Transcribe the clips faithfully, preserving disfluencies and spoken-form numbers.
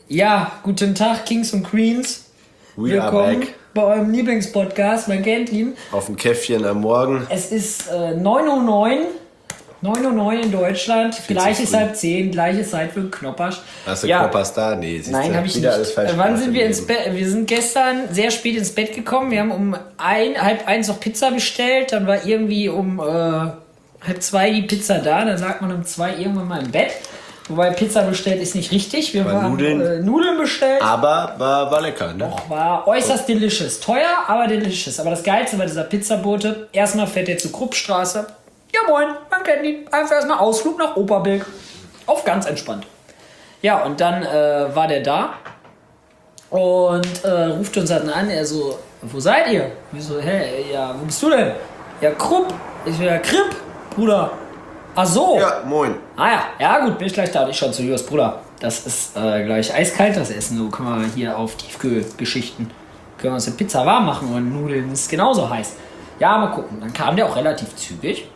Ja, guten Tag, Kings und Queens. We Willkommen are back. bei eurem Lieblingspodcast. Man kennt ihn. Auf dem Käffchen am Morgen. Es ist äh, neun Uhr neun. neun Uhr neun in Deutschland. Gleiches früh. halb zehn. Gleiche Zeit für den Knoppersch. Hast du Ja. Knoppers da? Nee, siehst Nein, du, habe ich wieder nicht. alles falsch Äh, Wann gemacht sind im wir ins Leben. Bett? Wir sind gestern sehr spät ins Bett gekommen. Wir haben um ein, halb eins noch Pizza bestellt. Dann war irgendwie um äh, halb zwei die Pizza da. Dann lag man um zwei irgendwann mal im Bett. Wobei Pizza bestellt ist nicht richtig. Wir War haben Nudeln. Äh, Nudeln bestellt. Aber war, war lecker, ne? War äußerst delicious. Teuer, aber delicious. Aber das Geilste war dieser Pizzabote. Erstmal fährt er zur Kruppstraße. Ja moin, man kennt ihn. Einfach erstmal Ausflug nach Oberbilk. Auf ganz entspannt. Ja, und dann äh, war der da und äh, ruft uns dann an. Er so, wo seid ihr? Wir so, hey, ja, wo bist du denn? Ja, Krupp. Ich so, ja, Kripp, Bruder. Ach so. Ja, moin. Ah ja, ja gut, bin ich gleich da. Und ich schon zu Jos Bruder. Das ist äh, gleich eiskalt, das Essen. So können wir hier auf Tiefkühlgeschichten. Können wir uns eine Pizza warm machen und Nudeln ist genauso heiß. Ja, mal gucken. Dann kam der auch relativ zügig.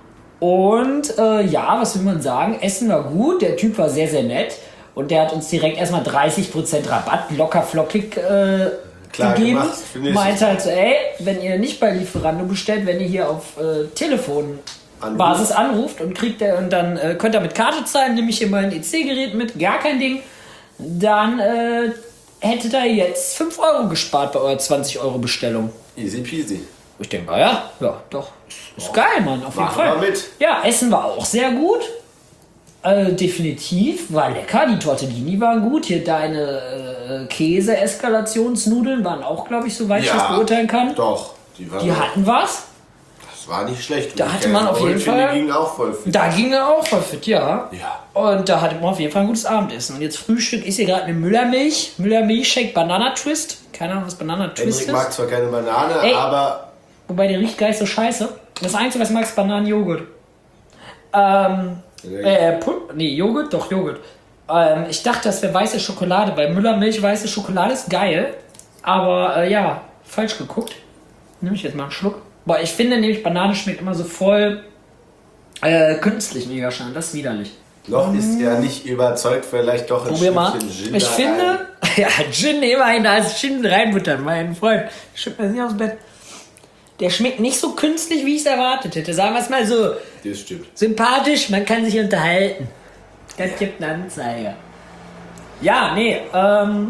Und äh, ja, was will man sagen? Essen war gut, der Typ war sehr, sehr nett. Und der hat uns direkt erstmal dreißig Prozent Rabatt locker flockig äh, Klar gegeben. gemacht, finde ich. Meinte halt so, ey, wenn ihr nicht bei Lieferando bestellt, wenn ihr hier auf äh, Telefon Anruf. Basis anruft und kriegt er und dann äh, könnt ihr mit Karte zahlen, nehme ich hier mein E C-Gerät mit, gar kein Ding. Dann äh, hättet ihr jetzt fünf Euro gespart bei eurer zwanzig Euro Bestellung. Easy peasy. Ich denke, ah ja, ja, doch. Ist geil, Mann, auf jeden Machen Fall. wir mit. Ja, Essen war auch sehr gut. Äh, definitiv, war lecker. Die Tortellini waren gut. Hier deine äh, Käse-Eskalationsnudeln waren auch, glaube ich, soweit ich das beurteilen kann. Doch. Die, waren Die hatten was. Das war nicht schlecht. Da Die hatte man auf jeden Käsebrötchen, Fall- Die gingen auch voll fit. Da ging er auch voll fit, ja. Ja. Und da hatte man auf jeden Fall ein gutes Abendessen. Und jetzt Frühstück ist hier gerade eine Müllermilch. Müllermilchshake Banana Twist. Keine Ahnung, was Banana Twist Hendrik ist. mag zwar keine Banane, Ey. aber Wobei der riecht gar nicht so scheiße. Das Einzige, was ich mag, ist Bananenjoghurt. Ähm, äh, Pul- nee, Joghurt? Doch, Joghurt. Ähm, ich dachte, das wäre weiße Schokolade, weil Müllermilch weiße Schokolade ist geil. Aber äh, ja, falsch geguckt. Nehme ich jetzt mal einen Schluck. Boah, ich finde nämlich, Banane schmeckt immer so voll äh, künstlich mega schön. Das ist widerlich. noch ist er nicht überzeugt, vielleicht doch ein Probier mal. Stückchen Gin Ich da finde, rein. ja, Gin immerhin, da ist Gin reinbuttern, mein Freund. Schmeckt mir nicht aus dem Bett. Der schmeckt nicht so künstlich, wie ich es erwartet hätte. Sagen wir es mal so. Das stimmt. Sympathisch, man kann sich unterhalten. Das gibt eine Anzeige. Ja, nee, ähm.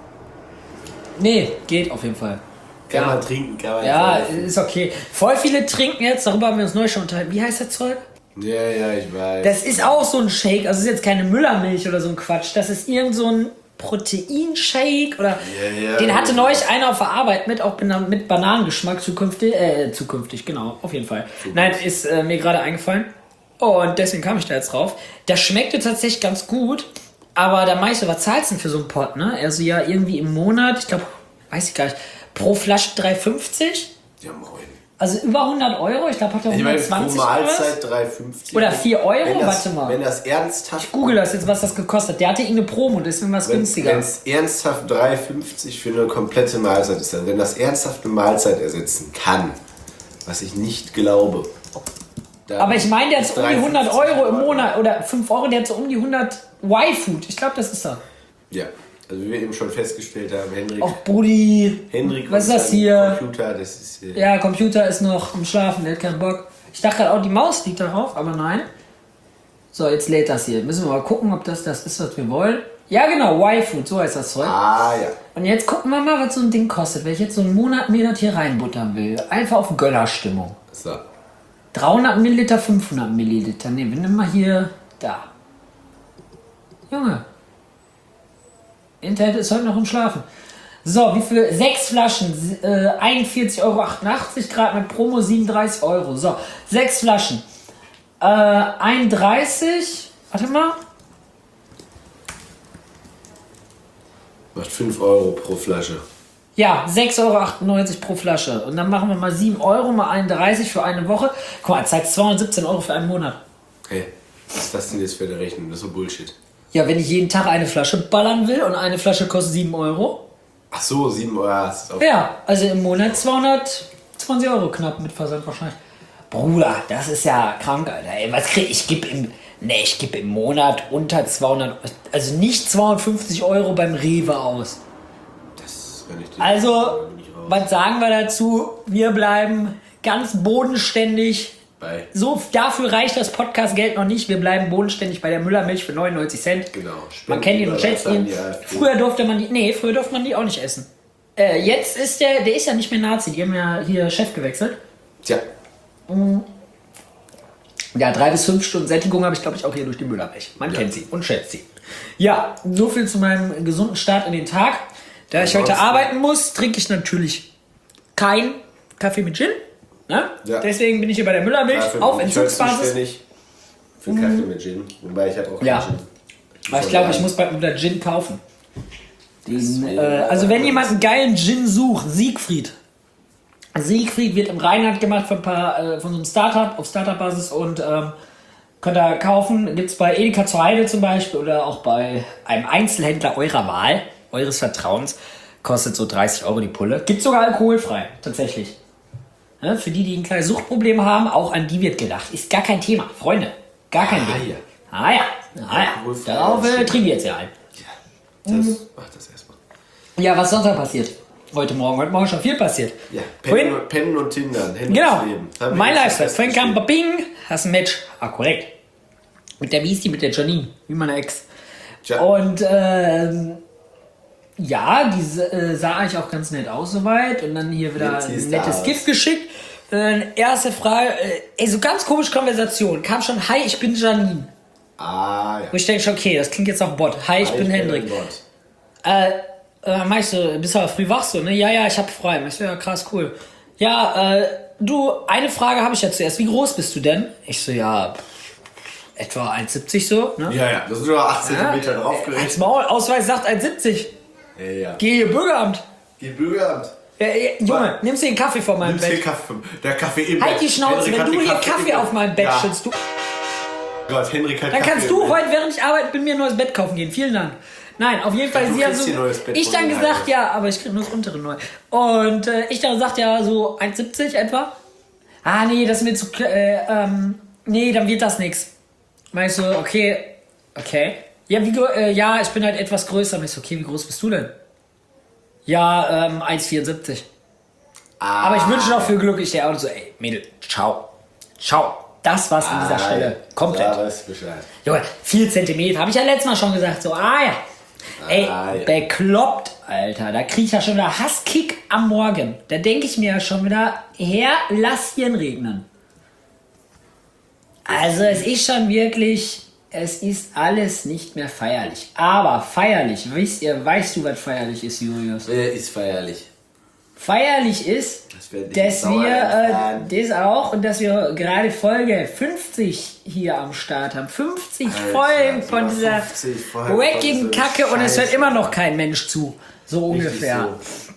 Nee, geht auf jeden Fall. Kann Ja. man trinken, kann man Ja, saufen. ist okay. Voll viele trinken jetzt, darüber haben wir uns neu schon unterhalten. Wie heißt das Zeug? Ja, ja, ich weiß. Das ist auch so ein Shake, also es ist jetzt keine Müllermilch oder so ein Quatsch. Das ist irgend so ein Proteinshake oder. Ja, ja, den hatte ja. neulich einer auf der Arbeit mit, auch bena- mit Bananengeschmack zukünftig. Äh, zukünftig, genau, auf jeden Fall. Nein, ist äh, mir gerade eingefallen. Und deswegen kam ich da jetzt drauf. Das schmeckte tatsächlich ganz gut, aber da meinte ich so, was zahlst du denn für so einen Pot, ne? Also ja, irgendwie im Monat, ich glaube, weiß ich gar nicht, pro Flasche drei fünfzig. Ja, moin. Also über hundert Euro, ich glaube, hat er Ich meine, pro hundertzwanzig oder was? Mahlzeit drei fünfzig. Oder vier Euro? Wenn das, Warte mal. Wenn das ernsthaft... Google das jetzt, was das gekostet hat. Der hatte irgendeine Promo, deswegen war es Wenn günstiger. es ernsthaft drei fünfzig für eine komplette Mahlzeit ist, also wenn das ernsthaft eine Mahlzeit ersetzen kann, was ich nicht glaube. dann Aber ich meine, der hat ist so um die drei hundert fünfzig Euro im Euro. Monat oder fünf Euro, der hat so um die hundert Y-Food. Ich glaube, das ist er. Ja, also wie wir eben schon festgestellt haben, Hendrik, Och, Brudi. Hendrik was ist und das sein hier? Computer, das ist... Äh, Ja, Computer ist noch am Schlafen, der hat keinen Bock. Ich dachte gerade auch, die Maus liegt darauf, aber nein. So, jetzt lädt das hier. Müssen wir mal gucken, ob das das ist, was wir wollen. Ja, genau, Y-Food, so heißt das Zeug. Ah, ja. Und jetzt gucken wir mal, was so ein Ding kostet, wenn ich jetzt so einen Monat mir das hier reinbuttern will. Einfach auf Gönnerstimmung. So. dreihundert Milliliter, fünfhundert Milliliter. Ne, wir nehmen mal hier, da. Junge. Internet ist heute noch im Schlafen. So, wie viel? Sechs Flaschen, äh, einundvierzig Euro achtundachtzig, gerade mit Promo siebenunddreißig Euro. So, sechs Flaschen. Äh, einunddreißig, warte mal. Macht fünf Euro pro Flasche. Ja, sechs Euro achtundneunzig pro Flasche. Und dann machen wir mal sieben Euro mal einunddreißig für eine Woche. Guck mal, das heißt zweihundertsiebzehn Euro für einen Monat. Hey, was ist das denn jetzt für eine Rechnung? Das ist so Bullshit. Ja, wenn ich jeden Tag eine Flasche ballern will und eine Flasche kostet sieben Euro. Ach so, sieben Euro. Ja, das ist auch Ja, also im Monat zweihundertzwanzig Euro knapp mit Versand wahrscheinlich. Bruder, das ist ja krank, Alter. Ey, was krieg ich? Ich gebe im Nee, ich gebe im Monat unter zweihundert, also nicht zweihundertfünfzig Euro beim Rewe aus. Das, wenn ich Also, was sagen wir dazu? Wir bleiben ganz bodenständig. Bei. So, dafür reicht das Podcast-Geld noch nicht. Wir bleiben bodenständig bei der Müllermilch für neunundneunzig Cent. Genau. Man kennt ihn und schätzt ihn. Früher durfte man die, nee, früher durfte man die auch nicht essen. Äh, jetzt ist der, der ist ja nicht mehr Nazi. Die haben ja hier Chef gewechselt. Tja. Ja, drei bis fünf Stunden Sättigung habe ich, glaube ich, auch hier durch die Müllermilch. Man ja. kennt sie und schätzt sie. Ja, so viel zu meinem gesunden Start in den Tag. Da ich heute arbeiten muss, trinke ich natürlich kein Kaffee mit Gin. Ne? Ja. Deswegen bin ich hier bei der Müllermilch Dafür auf Entzugsbasis. Für Kaffee mhm. mit Gin. Wobei ich habe auch ja. Gin. Aber ich glaube, ich muss bald wieder Gin kaufen. Den, äh, also wenn jemand einen geilen Gin sucht, Siegfried. Siegfried wird im Rheinland gemacht von, ein paar, äh, von so einem Startup auf Startup-Basis und ähm, könnt ihr kaufen. Gibt es bei Edeka zur Heide zum Beispiel oder auch bei einem Einzelhändler eurer Wahl, eures Vertrauens. Kostet so dreißig Euro die Pulle. Gibt sogar alkoholfrei, tatsächlich. Ja, für die, die ein kleines Suchtproblem haben, auch an die wird gedacht. Ist gar kein Thema, Freunde. Gar kein ah, Ding. Ja. Ah ja, ah ja. Darauf äh, trinken wir jetzt ja ein. Ja, das mhm. macht das erstmal. Ja, was sonst noch passiert? Heute Morgen, heute Morgen schon viel passiert. Ja, Pennen, und, Pennen und Tindern. Genau, mein Lifestyle. Vorhin kam Bing, hast ein Match. Ah, korrekt. Mit der Beastie, mit der Janine, wie meine Ex. Ja. Und ähm, ja, die äh, sah eigentlich auch ganz nett aus soweit. Und dann hier wieder ein nettes Gift geschickt. Äh, erste Frage, äh, ey, so ganz komische Konversation. Kam schon, hi, ich bin Janine. Ah, ja. Und ich denke schon, okay, das klingt jetzt auch Bot. Hi, ich hi, bin ich Hendrik. Bin äh, äh, mach ich so, bist du aber früh wach so, ne? Ja, ja, ich hab frei. Ich so, ja, krass, cool. Ja, äh, du, eine Frage habe ich ja zuerst. Wie groß bist du denn? Ich so, ja, pff, etwa eins siebzig so, ne? Ja, ja, das sind nur acht Zentimeter ja, draufgerechnet. Als Maul, Ausweis sagt eins siebzig. Ja, ja. Geh hier Bürgeramt. Geh Bürgeramt. Ja, ja, Junge, Was? nimmst du den Kaffee von meinem nimmst Bett? Den Kaffee, der Kaffee im Halt Bett. die Schnauze, Henrik wenn du hier Kaffee, Kaffee auf meinem Bett ja. schützt, du... Gott, Henrik hat Dann Kaffee kannst du heute, während ich arbeite, mit mir ein neues Bett kaufen gehen. Vielen Dank. Nein, auf jeden Fall, ja, sie hat so... Ich dann gesagt, halt. ja, aber ich krieg nur das untere neu. Und äh, ich dann sagt, ja, so eins siebzig etwa. Ah, nee, das ist mir zu... Äh, ähm, nee, dann wird das nix. Meinst du, okay, okay. Ja, wie, äh, ja, ich bin halt etwas größer. Meinst du, okay, wie groß bist du denn? Ja, ähm, eins vierundsiebzig. Ah. Aber ich wünsche noch viel Glück. Ich der Auto so, ey, Mädel, ciao. Ciao. Das war's an dieser ah, Stelle. Komplett. Ja, weiß Bescheid. Junge, vier Zentimeter. Habe ich ja letztes Mal schon gesagt. So, ah ja. Ah, ey, ja. bekloppt, Alter. Da kriege ich ja schon wieder Hasskick am Morgen. Da denke ich mir ja schon wieder, Herr, lass hier regnen. Also es ist schon wirklich... Es ist alles nicht mehr feierlich. Aber feierlich, wisst ihr, weißt du, was feierlich ist, Julius? Wer ist feierlich? Feierlich ist, das dass wir, äh, das auch, und dass wir gerade Folge fünfzig hier am Start haben. fünfzig Alter, Folgen von dieser wackigen Kacke und es hört immer noch kein Mensch zu. So ungefähr.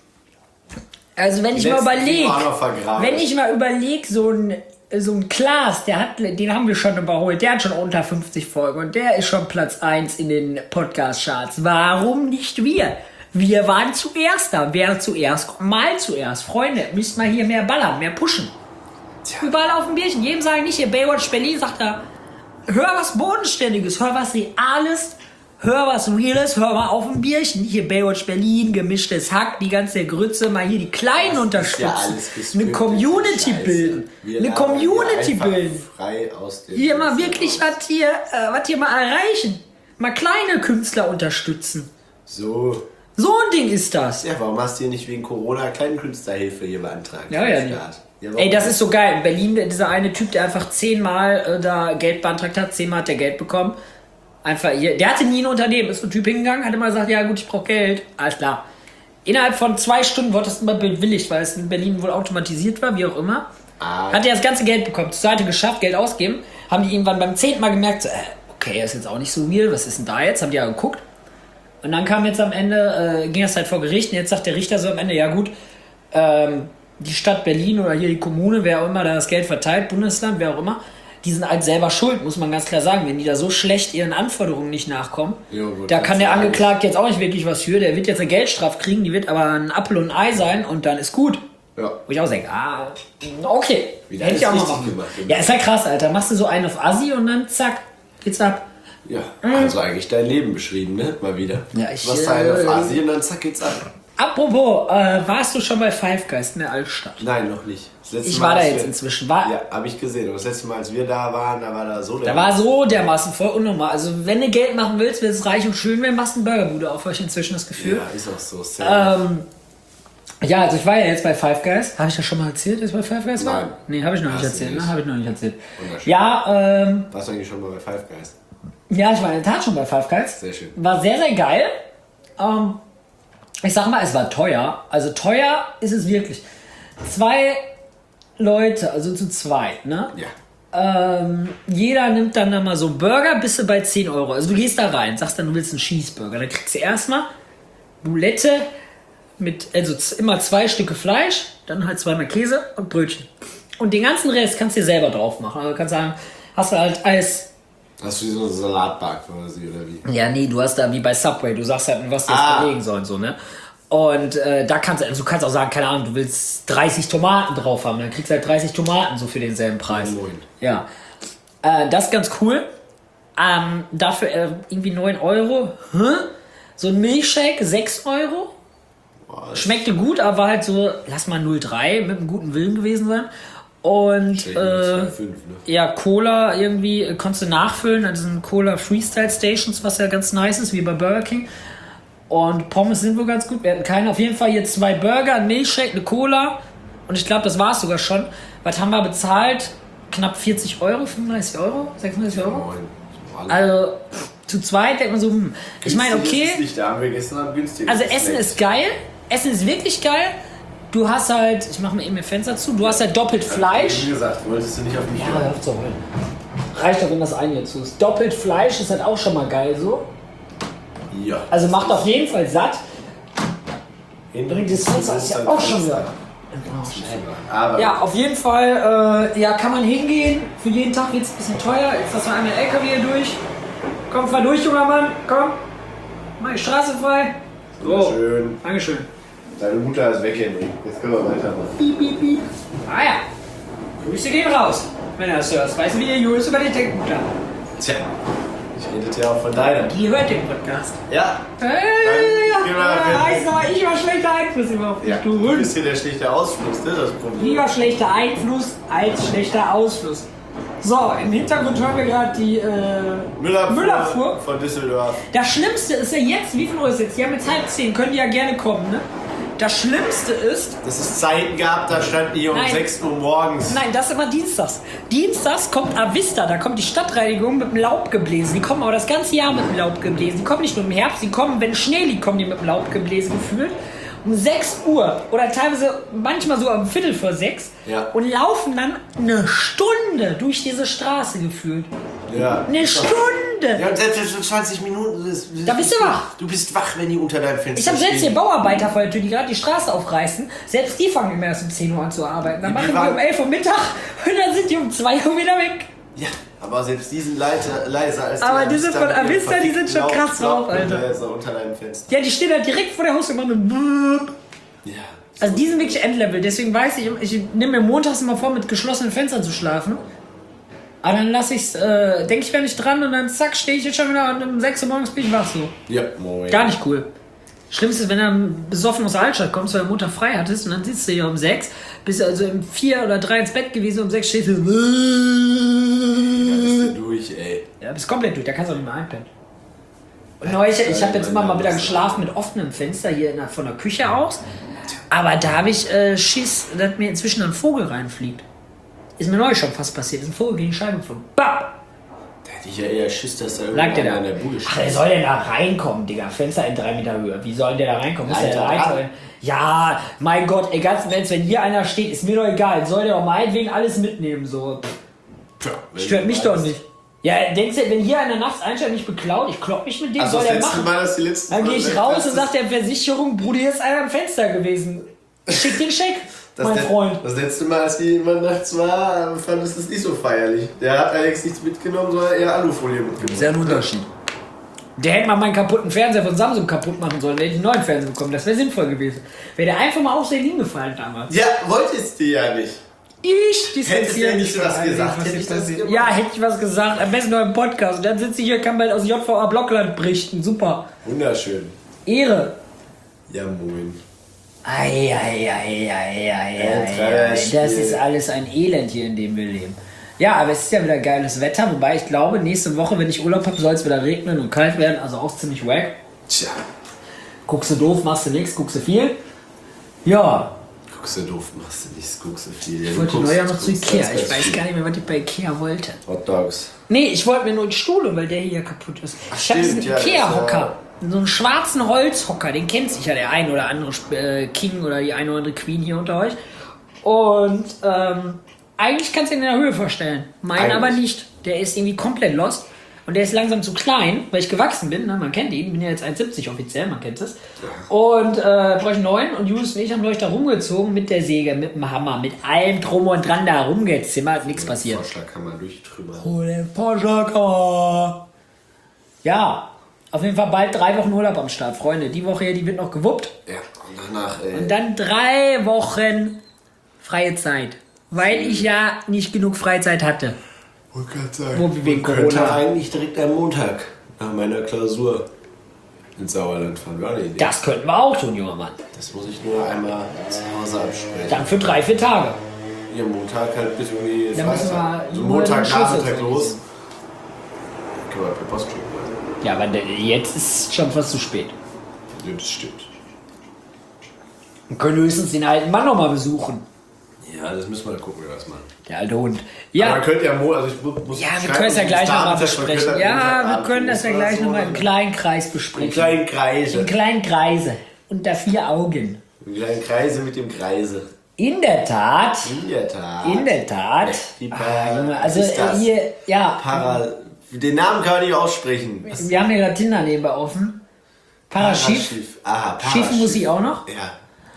So. Also wenn ich mal überlege, wenn ich mal überlege, so ein So ein Klaas, der hat, den haben wir schon überholt, der hat schon unter fünfzig Folgen und der ist schon Platz eins in den Podcast-Charts. Warum nicht wir? Wir waren zuerst da. Wer zuerst kommt, mal zuerst. Freunde, müsst mal hier mehr ballern, mehr pushen. Tja. Überall auf dem Bierchen. Jedem sage ich nicht, hier Baywatch Berlin sagt er, hör was Bodenständiges, hör was Reales, hör was Reales, hör mal auf dem Bierchen. Hier Baywatch Berlin, gemischtes Hack, die ganze Grütze, mal hier die Kleinen das unterstützen. Ja eine Community bilden. Wir eine Community bilden. Frei aus dem hier mal wirklich was hier, äh, was hier mal erreichen. Mal kleine Künstler unterstützen. So. So ein Ding ist das. Ja, warum hast du hier nicht wegen Corona keine Künstlerhilfe hier beantragt? Ja, ja, nicht. Ja, ey, das ist so geil. In Berlin, dieser eine Typ, der einfach zehnmal äh, da Geld beantragt hat, zehnmal hat der Geld bekommen. Einfach hier, der hatte nie ein Unternehmen, ist so ein Typ hingegangen, hat immer gesagt, ja gut, ich brauche Geld. Alles klar. Innerhalb von zwei Stunden wurde das immer bewilligt, weil es in Berlin wohl automatisiert war, wie auch immer. Ah. Hat er das ganze Geld bekommen, zur Seite geschafft, Geld ausgeben. Haben die irgendwann beim zehnten Mal gemerkt, so, äh, okay, ist jetzt auch nicht so weird, was ist denn da jetzt? Haben die ja geguckt. Und dann kam jetzt am Ende, äh, ging das halt vor Gericht und jetzt sagt der Richter so am Ende, ja gut, ähm, die Stadt Berlin oder hier die Kommune, wer auch immer da das Geld verteilt, Bundesland, wer auch immer, die sind halt selber schuld, muss man ganz klar sagen. Wenn die da so schlecht ihren Anforderungen nicht nachkommen, jo, gut, da kann der Angeklagte jetzt auch nicht wirklich was für. Der wird jetzt eine Geldstrafe kriegen, die wird aber ein Apfel und ein Ei sein und dann ist gut. Ja. Wo ich auch denke, ah, okay. Wieder hätte ich auch mal machen. Gemacht, ja, ist halt krass, Alter. Machst du so einen auf Assi und dann zack. geht's ab. Ja, also eigentlich dein Leben beschrieben, ne? Mal wieder. Ja, ich, Was Teil auf äh, Asien, dann zack, geht's ab. Apropos, äh, warst du schon bei Five Guys in der Altstadt? Nein, noch nicht. Das letzte Ich Mal, war da als jetzt wir- inzwischen. War, Ja, habe ich gesehen. Aber das letzte Mal, als wir da waren, da war da so der... Da war so dermaßen voll unnormal. Also wenn du Geld machen willst, willst du reich und schön werden, machst du eine Burgerbude auf, habe ich inzwischen das Gefühl. Ja, ist auch so. Safe. Ähm, ja, also ich war ja jetzt bei Five Guys. Habe ich das schon mal erzählt, dass ich bei Five Guys war? Nein. Nee, habe ich noch nicht Hast du erzählt. nicht. Ne? Habe ich noch nicht erzählt. Wunderschön. Ja, ähm, Warst du eigentlich schon mal bei Five Guys? ja, ich war in der Tat schon bei Five Guys. Sehr schön. War sehr, sehr geil. Ähm, ich sag mal, es war teuer. Also teuer ist es wirklich. Zwei Leute, also zu zweit, ne? Ja. Ähm, jeder nimmt dann, dann mal so einen Burger, bist du bei zehn Euro. Also du gehst da rein, sagst dann, du willst einen Cheeseburger. Dann kriegst du erstmal Boulette mit, also z- immer zwei Stücke Fleisch, dann halt zweimal Käse und Brötchen. Und den ganzen Rest kannst du dir selber drauf machen. Also du kannst sagen, hast du halt Eis. Hast du so eine Salatbar quasi, oder wie? Ja, nee, du hast da wie bei Subway, du sagst halt, was du jetzt Ah. belegen sollen, so, ne? Und äh, da kannst du, also du kannst auch sagen, keine Ahnung, du willst dreißig Tomaten drauf haben, dann kriegst du halt dreißig Tomaten so für denselben Preis. Moin. Ja. Äh, das ist ganz cool. Ähm, dafür äh, irgendwie neun Euro. Hä? So ein Milchshake, sechs Euro. Boah, das Schmeckte gut, aber war halt so, lass mal null Komma drei mit einem guten Willen gewesen sein. Und ist äh, zwei Komma fünf, ne? ja, Cola irgendwie äh, konntest du nachfüllen an diesen Cola Freestyle Stations, was ja ganz nice ist, wie bei Burger King. Und Pommes sind wohl ganz gut. Wir hatten keine. Auf jeden Fall jetzt zwei Burger, ein Milchshake, eine Cola. Und ich glaube, das war es sogar schon. Was haben wir bezahlt? Knapp vierzig Euro, fünfunddreißig Euro, sechsunddreißig Euro. Moin. Alle. Also pff, zu zweit denkt man so, hm. Ich meine, Günstig ist es okay. nicht, da haben wir gestern Abend günstig. Also Essen ist geil. Essen ist wirklich geil. Du hast halt, ich mache mir eben mein Fenster zu, du hast halt doppelt Fleisch. Wie gesagt, wolltest du nicht auf mich Ja, hören? hör auf zu heulen. Reicht doch, wenn das ein hier zu ist. Doppelt Fleisch ist halt auch schon mal geil so. Ja. Also macht auf jeden Fall satt. Bringt Das Fenster ist ja auch schon wieder. Aber Ja, auf jeden Fall, äh, ja, kann man hingehen. Für jeden Tag wird es ein bisschen teuer. Jetzt lassen wir einmal den L K W hier durch. Komm, fahr durch, junger Mann. Komm. Mach die Straße frei. So. schön. Dankeschön. Deine Mutter ist weg, Henry. Jetzt können wir weitermachen. Piep, piep, piep. Ah ja. Grüße gehen raus. Wenn er das hört. Weißt du, wie der Julius über die Deckmutter? Tja, ich redete ja auch von deiner. Die hört den Podcast. Ja. Hey, geh mal ja, weg. heißt aber, ich war schlechter Einfluss überhaupt nicht, Ja, du du Hund. bist hier der schlechte Ausfluss, ne? Das Problem. Lieber schlechter Einfluss als schlechter Ausfluss. So, im Hintergrund hören wir gerade die äh, Müllabfuhr, Müllabfuhr. von Düsseldorf. Das Schlimmste ist ja jetzt, wie viel Uhr ist jetzt? Die haben jetzt halb zehn, können die ja gerne kommen, ne? Das Schlimmste ist, Dass es Zeiten gab, da standen die um Nein. sechs Uhr morgens. nein, das ist immer dienstags. Dienstags kommt Avista, da kommt die Stadtreinigung mit dem Laubgebläse. Die kommen aber das ganze Jahr mit dem Laubgebläse. Die kommen nicht nur im Herbst, die kommen, wenn Schnee liegt, kommen die mit dem Laubgebläse gefühlt. Um sechs Uhr oder teilweise manchmal so um Viertel vor sechs Ja. und laufen dann eine Stunde durch diese Straße gefühlt. Ja. Eine Stunde! Ja, und selbst für zwanzig Minuten. Das, das Da bist du wach. Du bist wach, wenn die unter deinem Fenster Ich habe selbst hier stehen. Bauarbeiter vor der Tür, die gerade die Straße aufreißen. Selbst die fangen immer erst um zehn Uhr an zu arbeiten. Dann Die machen die waren- um elf Uhr Mittag und dann sind die um zwei Uhr wieder weg. Ja, aber selbst die sind leiter, leiser als Aber die diese von mit ihrem Avista, die sind schon verfickten krass drauf, Alter. Laubgebläse unter deinem Fenster. Ja, die stehen da direkt vor der Haustür und machen nur Böp. Ja. Also die sind wirklich Endlevel. Deswegen weiß ich, ich nehme mir montags immer vor, mit geschlossenen Fenstern zu schlafen. Aber dann lasse ich's, äh, denke ich, wäre nicht dran und dann zack, stehe ich jetzt schon wieder und um sechs Uhr morgens bin ich wach so. Ja, moin. Gar nicht cool. Schlimmste ist, wenn du besoffen aus der Altstadt kommst, weil du Montag frei hattest und dann sitzt du hier um sechs, bist also um vier oder drei ins Bett gewesen, um sechs stehst du. Ja, bist du durch, ey. Ja, bist komplett durch, da kannst du auch nicht mehr einpennen. Und neulich, ich habe jetzt immer mal wieder geschlafen mit offenem Fenster hier in der, von der Küche aus. Aber da habe ich äh, Schiss, dass mir inzwischen ein Vogel reinfliegt. Ist mir neulich schon fast passiert. Ist ein Vogel gegen die Scheibe geflogen. Bap! Da hätte ich ja eher Schiss, dass da Lag der irgendeiner da? an der Bude Ach, steht. wer soll denn da reinkommen, Digga? Fenster in drei Meter Höhe. Wie soll der da reinkommen? Muss der da Leiter rein? dran. Ja, mein Gott, ey, ganz im Ernst, wenn hier einer steht, ist mir doch egal. Soll der doch meinetwegen alles mitnehmen, so. Tja, wenn Stört du mich doch weißt. nicht. Ja, denkst du, wenn hier einer nachts einsteigt, mich beklaut, ich klopp mich mit dem, Also soll das der letzte machen? Mal, dass die letzten Dann gehe ich das raus letzte- und sagt der Versicherung, Brudi, hier ist einer am Fenster gewesen. Schick den Scheck, das mein le- Freund. Das letzte Mal, als die jemand nachts war, fand es das nicht so feierlich. Der hat allerdings nichts mitgenommen, sondern eher Alufolie mitgenommen. Sehr ein Unterschied. Der hätte mal meinen kaputten Fernseher von Samsung kaputt machen sollen, der hätte einen neuen Fernseher bekommen. Das wäre sinnvoll gewesen. Wäre der einfach mal aus der Linie gefallen damals. Ja, wolltest du ja nicht. Ich distanziere Hättest du mich nicht was von all dem, gesagt, was hätte hier ich das passiert. gemacht. Ja, hätte ich was gesagt. Am besten noch im Podcast. Und dann sitze ich hier, kann bald aus J V A Blockland berichten. Super. Wunderschön. Ehre. Ja, moin. Ei, ei, ei, ei, ei, Ein ei, kleines ei. Spiel. Das ist alles ein Elend hier, in dem wir leben. Ja, aber es ist ja wieder geiles Wetter. Wobei ich glaube, nächste Woche, wenn ich Urlaub habe, soll es wieder regnen und kalt werden. Also auch ziemlich wack. Tja, Guckst du doof, machst du nichts, guckst du viel. Ja, guckst du doof, machst du nichts, guckst du viel. Ja, ich du wollte guckst- neuer noch zu guckst Ikea. ganz, Ich ganz weiß viel. gar nicht mehr, was ich bei Ikea wollte. Hot Dogs. Nee, ich wollte mir nur einen Stuhl holen, weil der hier kaputt ist. Ach, Ich habe diesen stimmt, ja, das ist Ikea-Hocker. So einen schwarzen Holzhocker, den kennt sicher der ein oder andere äh, King oder die eine oder andere Queen hier unter euch. Und ähm, eigentlich kannst du ihn in der Höhe vorstellen. Meinen Eigentlich. aber nicht. Der ist irgendwie komplett lost. Und der ist langsam zu klein, weil ich gewachsen bin. Ne? Man kennt ihn. Ich bin ja jetzt eins siebzig offiziell, man kennt es. Und äh, brauche ich einen neuen. Und Julius und ich haben euch da rumgezogen mit der Säge, mit dem Hammer, mit allem drum und dran da rumgezimmert. Nichts passiert. Vorschlag kann man durchtrümmern. Oh, der Porsche. Ja, auf jeden Fall bald drei Wochen Urlaub am Start, Freunde. Die Woche hier, die wird noch gewuppt. Ja, und danach, ey. Und dann drei Wochen freie Zeit. Weil ich ja nicht genug Freizeit hatte. Und kann sein. Wo wir wegen Man könnte Corona- eigentlich direkt am Montag nach meiner Klausur ins Sauerland fahren. Wäre eine Idee. Das könnten wir auch tun, junger Mann. Das muss ich nur einmal zu Hause absprechen. Dann für drei, vier Tage. Hier Montag halt bis irgendwie Dann müssen wir so nur den Montagnachmittag Schlüssel los. Können wir per Post schicken. Ja, aber der- jetzt ist schon fast zu spät. Ja, das stimmt. Wir können höchstens den alten Mann noch mal besuchen. Ja, das müssen wir mal gucken, wie wir das machen. Der alte Hund. Ja. Ja, Aber man könnte ja, Mo- also ich mu- muss ja wir schreiben, können es ja bis gleich noch mal Nachmittag, man besprechen. könnte am Ja, wir Montagabend können das ja los gleich oder noch mal so. im kleinen Kreis In besprechen. kleinen Kreise. In kleinen Kreise. Unter vier Augen. In kleinen Kreise mit dem Kreise. In der Tat. In der Tat. In der Tat. Die Ah, Para- Junge, also was ist das? äh, hier, ja. Para. Den Namen kann man nicht aussprechen. Was? Wir haben hier gerade Tinder nebenbei offen. Paraschiff. Paraschiff. Aha, Paraschiff. Schiffen muss ich auch noch. Ja.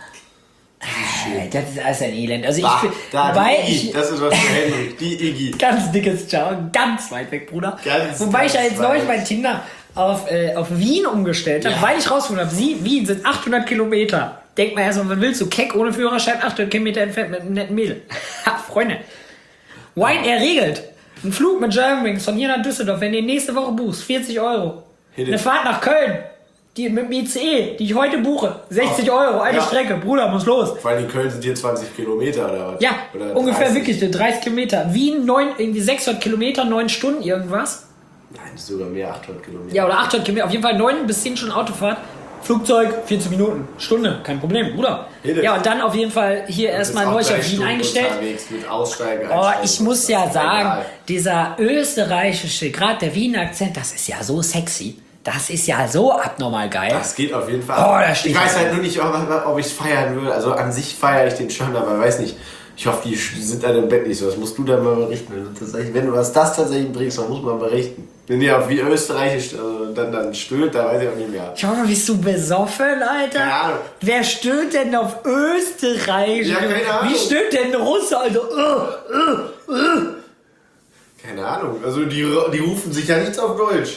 Äh, Das ist alles ein Elend. Also ich Bah, bin, da, wobei die Iggy. ich, Das ist was für Henrik. Die Iggy. ganz dickes Ciao, ganz weit weg, Bruder. Ganz, Wobei ich ja ganz jetzt neulich weit. mein Tinder auf, äh, auf Wien umgestellt habe, Ja. weil ich rausgefunden habe, sie, Wien sind achthundert Kilometer. Denkt man erstmal, man will so keck ohne Führerschein achthundert Kilometer entfernt mit einem netten Mädel. Ha, Freunde. Wine, er regelt. Ein Flug mit Germanwings von hier nach Düsseldorf, wenn du ihn nächste Woche buchst, vierzig Euro. Hit it. Eine Fahrt nach Köln, die mit dem I C E, die ich heute buche, sechzig Euro, eine Ja. Strecke. Bruder, muss los. Vor allem in Köln sind hier zwanzig Kilometer oder was? Ja, oder ungefähr dreißig. wirklich dreißig Kilometer. Wien neun, irgendwie sechshundert Kilometer, neun Stunden irgendwas. Nein, das ist sogar mehr, achthundert Kilometer. Ja, oder achthundert Kilometer. Auf jeden Fall neun bis zehn Stunden Autofahrt. Flugzeug, vierzig Minuten, Stunde, kein Problem, Bruder. Bitte. Ja, und dann auf jeden Fall hier erstmal neu auf Wien eingestellt. Mit Aussteigen, Oh, Einsteigen. ich muss ja Das ist sagen, egal. dieser österreichische, gerade der Wiener Akzent, das ist ja so sexy. Das ist ja so abnormal geil. Das geht auf jeden Fall. Oh, da steht ich weiß das. halt nur nicht, ob, ob ich es feiern würde. Also an sich feiere ich den schon, aber weiß nicht. Ich hoffe, die sind dann im Bett nicht so. Das musst du dann mal berichten. Wenn du, tatsächlich, wenn du was das tatsächlich bringst, dann muss man berichten. Wenn ihr auf wie Österreichisch äh, dann, dann stöhnt, da weiß ich auch nicht mehr. Schau mal, bist du besoffen, Alter? Keine Ahnung. Wer stöhnt denn auf Österreich? Ja, keine Ahnung. Wie stöhnt denn ein Russe, Alter? Uh, uh. Keine Ahnung. Also die, die rufen sich ja nichts auf Deutsch.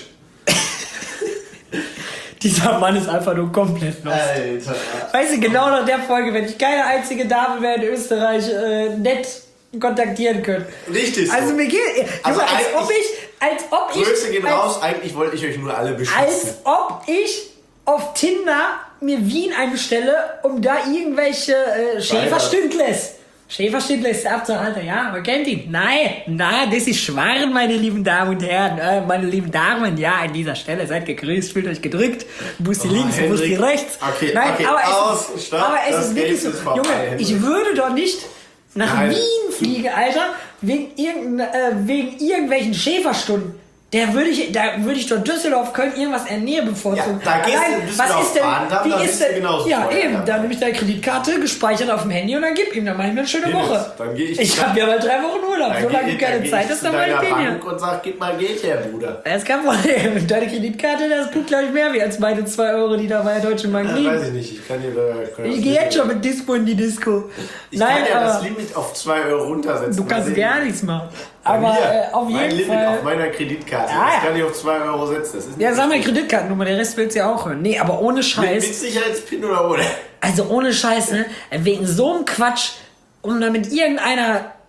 Dieser Mann ist einfach nur komplett los. Alter. Weißt du, genau nach der Folge, wenn ich keine einzige Dame mehr in Österreich äh, nett kontaktieren könnte. Richtig. So. Also mir geht, Also Junge, als eigentlich- ob ich, als ob ich, Grüße gehen als, raus. Eigentlich wollte ich euch nur alle beschützen. als ob ich auf Tinder mir Wien einbestelle, um da irgendwelche äh, Schäferstündles. Schäferstündles abzuhalten, Alter, ja, man kennt ihn. Nein, nein, das ist Schmarrn, meine lieben Damen und Herren. Äh, meine lieben Damen, ja, an dieser Stelle seid gegrüßt, fühlt euch gedrückt. Busti Oh, links, Henrik. Busti rechts. Okay, Nein, okay, aber aus, es ist, stopp, aber es das ist wirklich Game so. ist vorbei, Junge, Henrik. ich würde doch nicht nach Nein. Wien fliegen, Alter, wegen, irgendein, äh, wegen irgendwelchen Schäferstunden. Der würde ich, da würde ich doch Düsseldorf, Köln, irgendwas in der Nähe bevorzugen. Ja, da gehst Allein, du in Düsseldorf was ist denn, fahren, dann- wie dann ist bist du denn, genauso ja, teuer, eben, ja. dann nehme ich deine Kreditkarte, gespeichert auf dem Handy und dann gib ihm, dann mache ich mir eine schöne Dennis, Woche. dann geh ich- ich habe ja mal drei Wochen Urlaub, Dann solange geh- du keine dann geh Zeit ich hast, zu dann mache ich deiner den hier. Bank und sag, gib mal Geld her, Bruder. Das ist kein Problem. Deine Kreditkarte, das tut, glaube ich, mehr wie als meine zwei Euro, die da bei der Deutschen Bank Ja, liegen. weiß ich nicht, ich kann dir da... kann Ich das gehe nicht- jetzt schon mit Dispo in die Disco. Ich Nein, kann ja das aber Limit auf zwei Euro runtersetzen. du kannst Mal gar sehen. nichts machen. Bei Aber mir, äh, auf mein jeden Limit Fall... auf meiner Kreditkarte. Ah, das ja. kann ich auf zwei Euro setzen. Das ist Ja, nicht sag mal so viel. Kreditkartennummer, der Rest willst du ja auch hören. Nee, aber ohne Mit, Scheiß. mit Sicherheitspin oder ohne? Also ohne Scheiß, ne? Wegen so einem Quatsch, um dann mit irgendeiner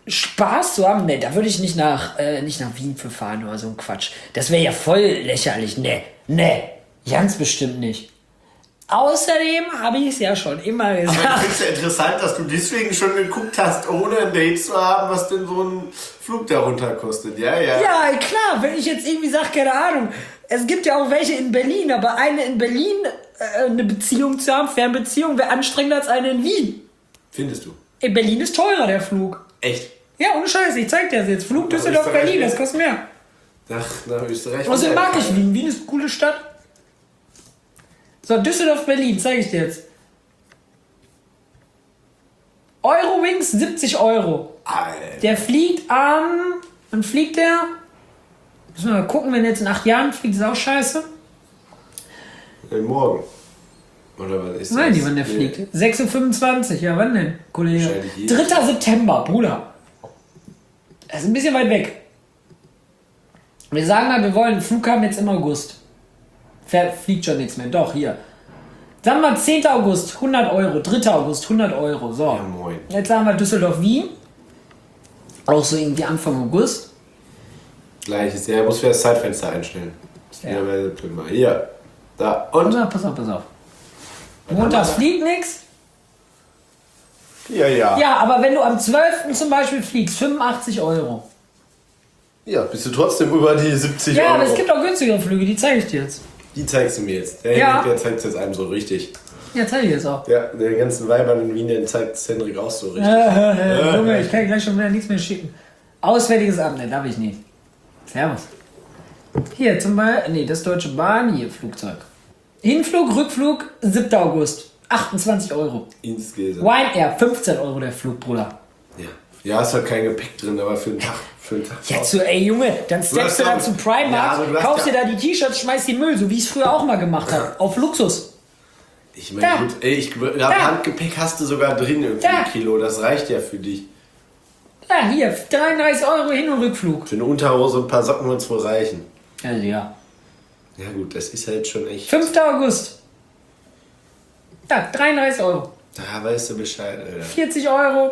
Spaß zu haben, ne, da würde ich nicht nach, äh, nicht nach Wien für fahren oder so ein Quatsch. Das wäre ja voll lächerlich. Ne, ne, ganz bestimmt nicht. Außerdem habe ich es ja schon immer gesagt. Aber ich finde es ja interessant, dass du deswegen schon geguckt hast, ohne ein Date zu haben, was denn so ein Flug darunter kostet. Ja, ja. Ja, klar, wenn ich jetzt irgendwie sage, keine Ahnung, es gibt ja auch welche in Berlin, aber eine in Berlin, äh, eine Beziehung zu haben, Fernbeziehung, wäre anstrengender als eine in Wien. Findest du? In Berlin ist teurer, der Flug. Echt? Ja, ohne Scheiß, ich zeig dir das jetzt. Flug Nach Düsseldorf-Berlin, Österreich? das kostet mehr. Nach, nach Österreich. Außerdem mag ich Wien. Wien ist eine coole Stadt. So, Düsseldorf-Berlin, zeige ich dir jetzt. Eurowings siebzig Euro. Alter. Der fliegt am... Wann fliegt der? Müssen wir mal gucken, wenn er jetzt in acht Jahren fliegt, ist auch scheiße. Äh, morgen. Oder was ist das? Nein, die, wann der Nee. fliegt. sechs Uhr fünfundzwanzig, ja, wann denn, Kollege? Wahrscheinlich jeden dritter September, Bruder. Das ist ein bisschen weit weg. Wir sagen mal, wir wollen einen Flug haben jetzt im August. Fähr- Fliegt schon nichts mehr. Doch, hier. Sagen wir zehnter August, hundert Euro. dritter August, hundert Euro. So. Ja, moin. Jetzt sagen wir Düsseldorf-Wien. Auch so irgendwie Anfang August. Gleiches. Ja, muss für das Zeitfenster einstellen. Ist Ja. wieder bei September. Hier. Da. Und? Na, pass auf, pass auf. Montags fliegt nichts. Ja, ja. Ja, aber wenn du am zwölften zum Beispiel fliegst, fünfundachtzig Euro. Ja, bist du trotzdem über die siebzig Ja, Euro. aber es gibt auch günstigere Flüge, die zeige ich dir jetzt. Die zeigst du mir jetzt. Der Ja. Henrik, der zeigt es jetzt einem so richtig. Ja, zeige ich jetzt auch. Ja, den ganzen Weibern in Wien, den zeigt es Henrik auch so richtig. Äh, äh, Junge, ich kann dir gleich schon wieder nichts mehr schicken. Auswärtiges Amt, ne, darf ich nicht. Servus. Hier zum Beispiel, nee, das Deutsche Bahn, hier Flugzeug. Hinflug, Rückflug, siebter August, achtundzwanzig Euro. Insgesamt. Wine Air, fünfzehn Euro der Flug, Bruder. Ja. Ja, ist halt kein Gepäck drin, aber für den Tag. Für den Tag. Jetzt so, ey Junge, dann steppst hast du ja da auch- zu Ja, Primark, aber du hast kaufst ja- dir da die T-Shirts, schmeißt die Müll, so wie ich es früher auch mal gemacht habe. Auf Luxus. Ich meine, Da. gut, ey, ich glaube, Da. Handgepäck hast du sogar drin, irgendwie Da. ein Kilo. Das reicht ja für dich. Ja, hier, dreiunddreißig Euro Hin- und Rückflug. Für eine Unterhose und ein paar Socken wird es wohl reichen. Also ja. Ja, gut, das ist halt schon echt. fünfter August. Ja, dreiunddreißig Euro. Da weißt du Bescheid, Alter. vierzig Euro.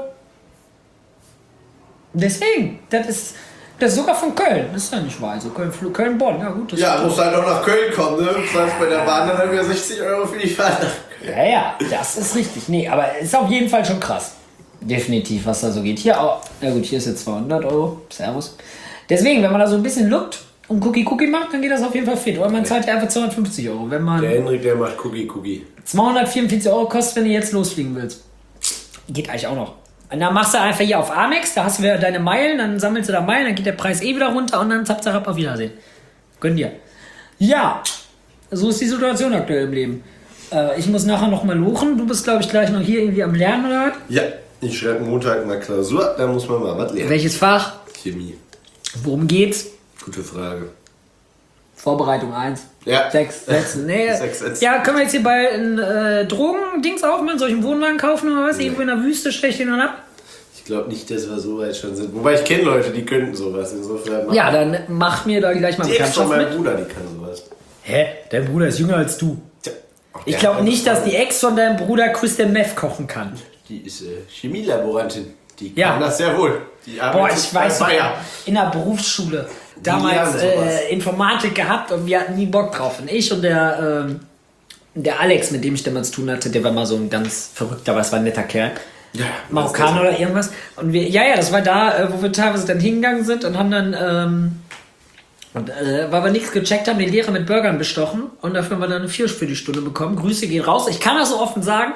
Deswegen, das ist, das ist sogar von Köln. Das ist ja nicht wahr. Also Köln, Flug, Köln, Bonn. Ja, gut. Das Ja, ist musst halt auch nach Köln kommen, ne? Du zahlst bei der Bahn dann wieder sechzig Euro für die Fahrt. ja, ja, das ist richtig. Nee, aber ist auf jeden Fall schon krass. Definitiv, was da so geht. Hier auch. Ja, gut, hier ist jetzt zweihundert Euro. Servus. Deswegen, wenn man da so ein bisschen lookt und Cookie-Cookie macht, dann geht das auf jeden Fall fit. Oder man zahlt ja einfach zweihundertfünfzig Euro. Wenn man Der Henrik, der macht Cookie Cookie. zweihundertvierundvierzig Euro kostet, wenn du jetzt losfliegen willst. Geht eigentlich auch noch. Und dann machst du einfach hier auf Amex, da hast du wieder deine Meilen, dann sammelst du da Meilen, dann geht der Preis eh wieder runter und dann zapp, zapp, auf Wiedersehen. Gönn dir. Ja, so ist die Situation aktuell im Leben. Äh, ich muss nachher noch mal luchen. Du bist, glaube ich, gleich noch hier irgendwie am Lernen oder was? Ja, ich schreibe Montag mal Klausur, da muss man mal was lernen. Welches Fach? Chemie. Worum geht's? Gute Frage. Vorbereitung eins. Ja. Sechs Sätze. Nee. Sechs Sätze. Ja, können wir jetzt hier bald ein äh, Drogen-Dings aufmachen? Soll ich einen Wohnwagen kaufen oder was? Irgendwo in der Wüste stech ich den dann ab? Ich glaube nicht, dass wir so weit schon sind. Wobei ich kenne Leute, die könnten sowas. Insofern Ja, dann mach mir da gleich mal die Ex von Bekanntschaft meinem mit. Bruder, die kann sowas. Hä? Dein Bruder ist jünger als du. Tja, auch Ich der glaube hat nicht, eine dass die Ex von deinem Bruder Crystal Meth kochen kann. Die ist äh, Chemielaborantin. Die Ja. kann das sehr wohl. Die Boah, arbeitet ich weiß bei noch, Bayer. in der Berufsschule damals lernen sowas. äh, Informatik gehabt und wir hatten nie Bock drauf. Und ich und der, ähm, der Alex, mit dem ich damals zu tun hatte, der war mal so ein ganz verrückter, aber es war ein netter Kerl. Ja, Marokkaner oder irgendwas. Und wir, ja, ja, das war da, äh, wo wir teilweise dann hingegangen sind und haben dann, ähm, und, äh, weil wir nichts gecheckt haben, den Lehrer mit Burgern bestochen und dafür haben wir dann eine vier für die Stunde bekommen. Grüße gehen raus. Ich kann das so offen sagen,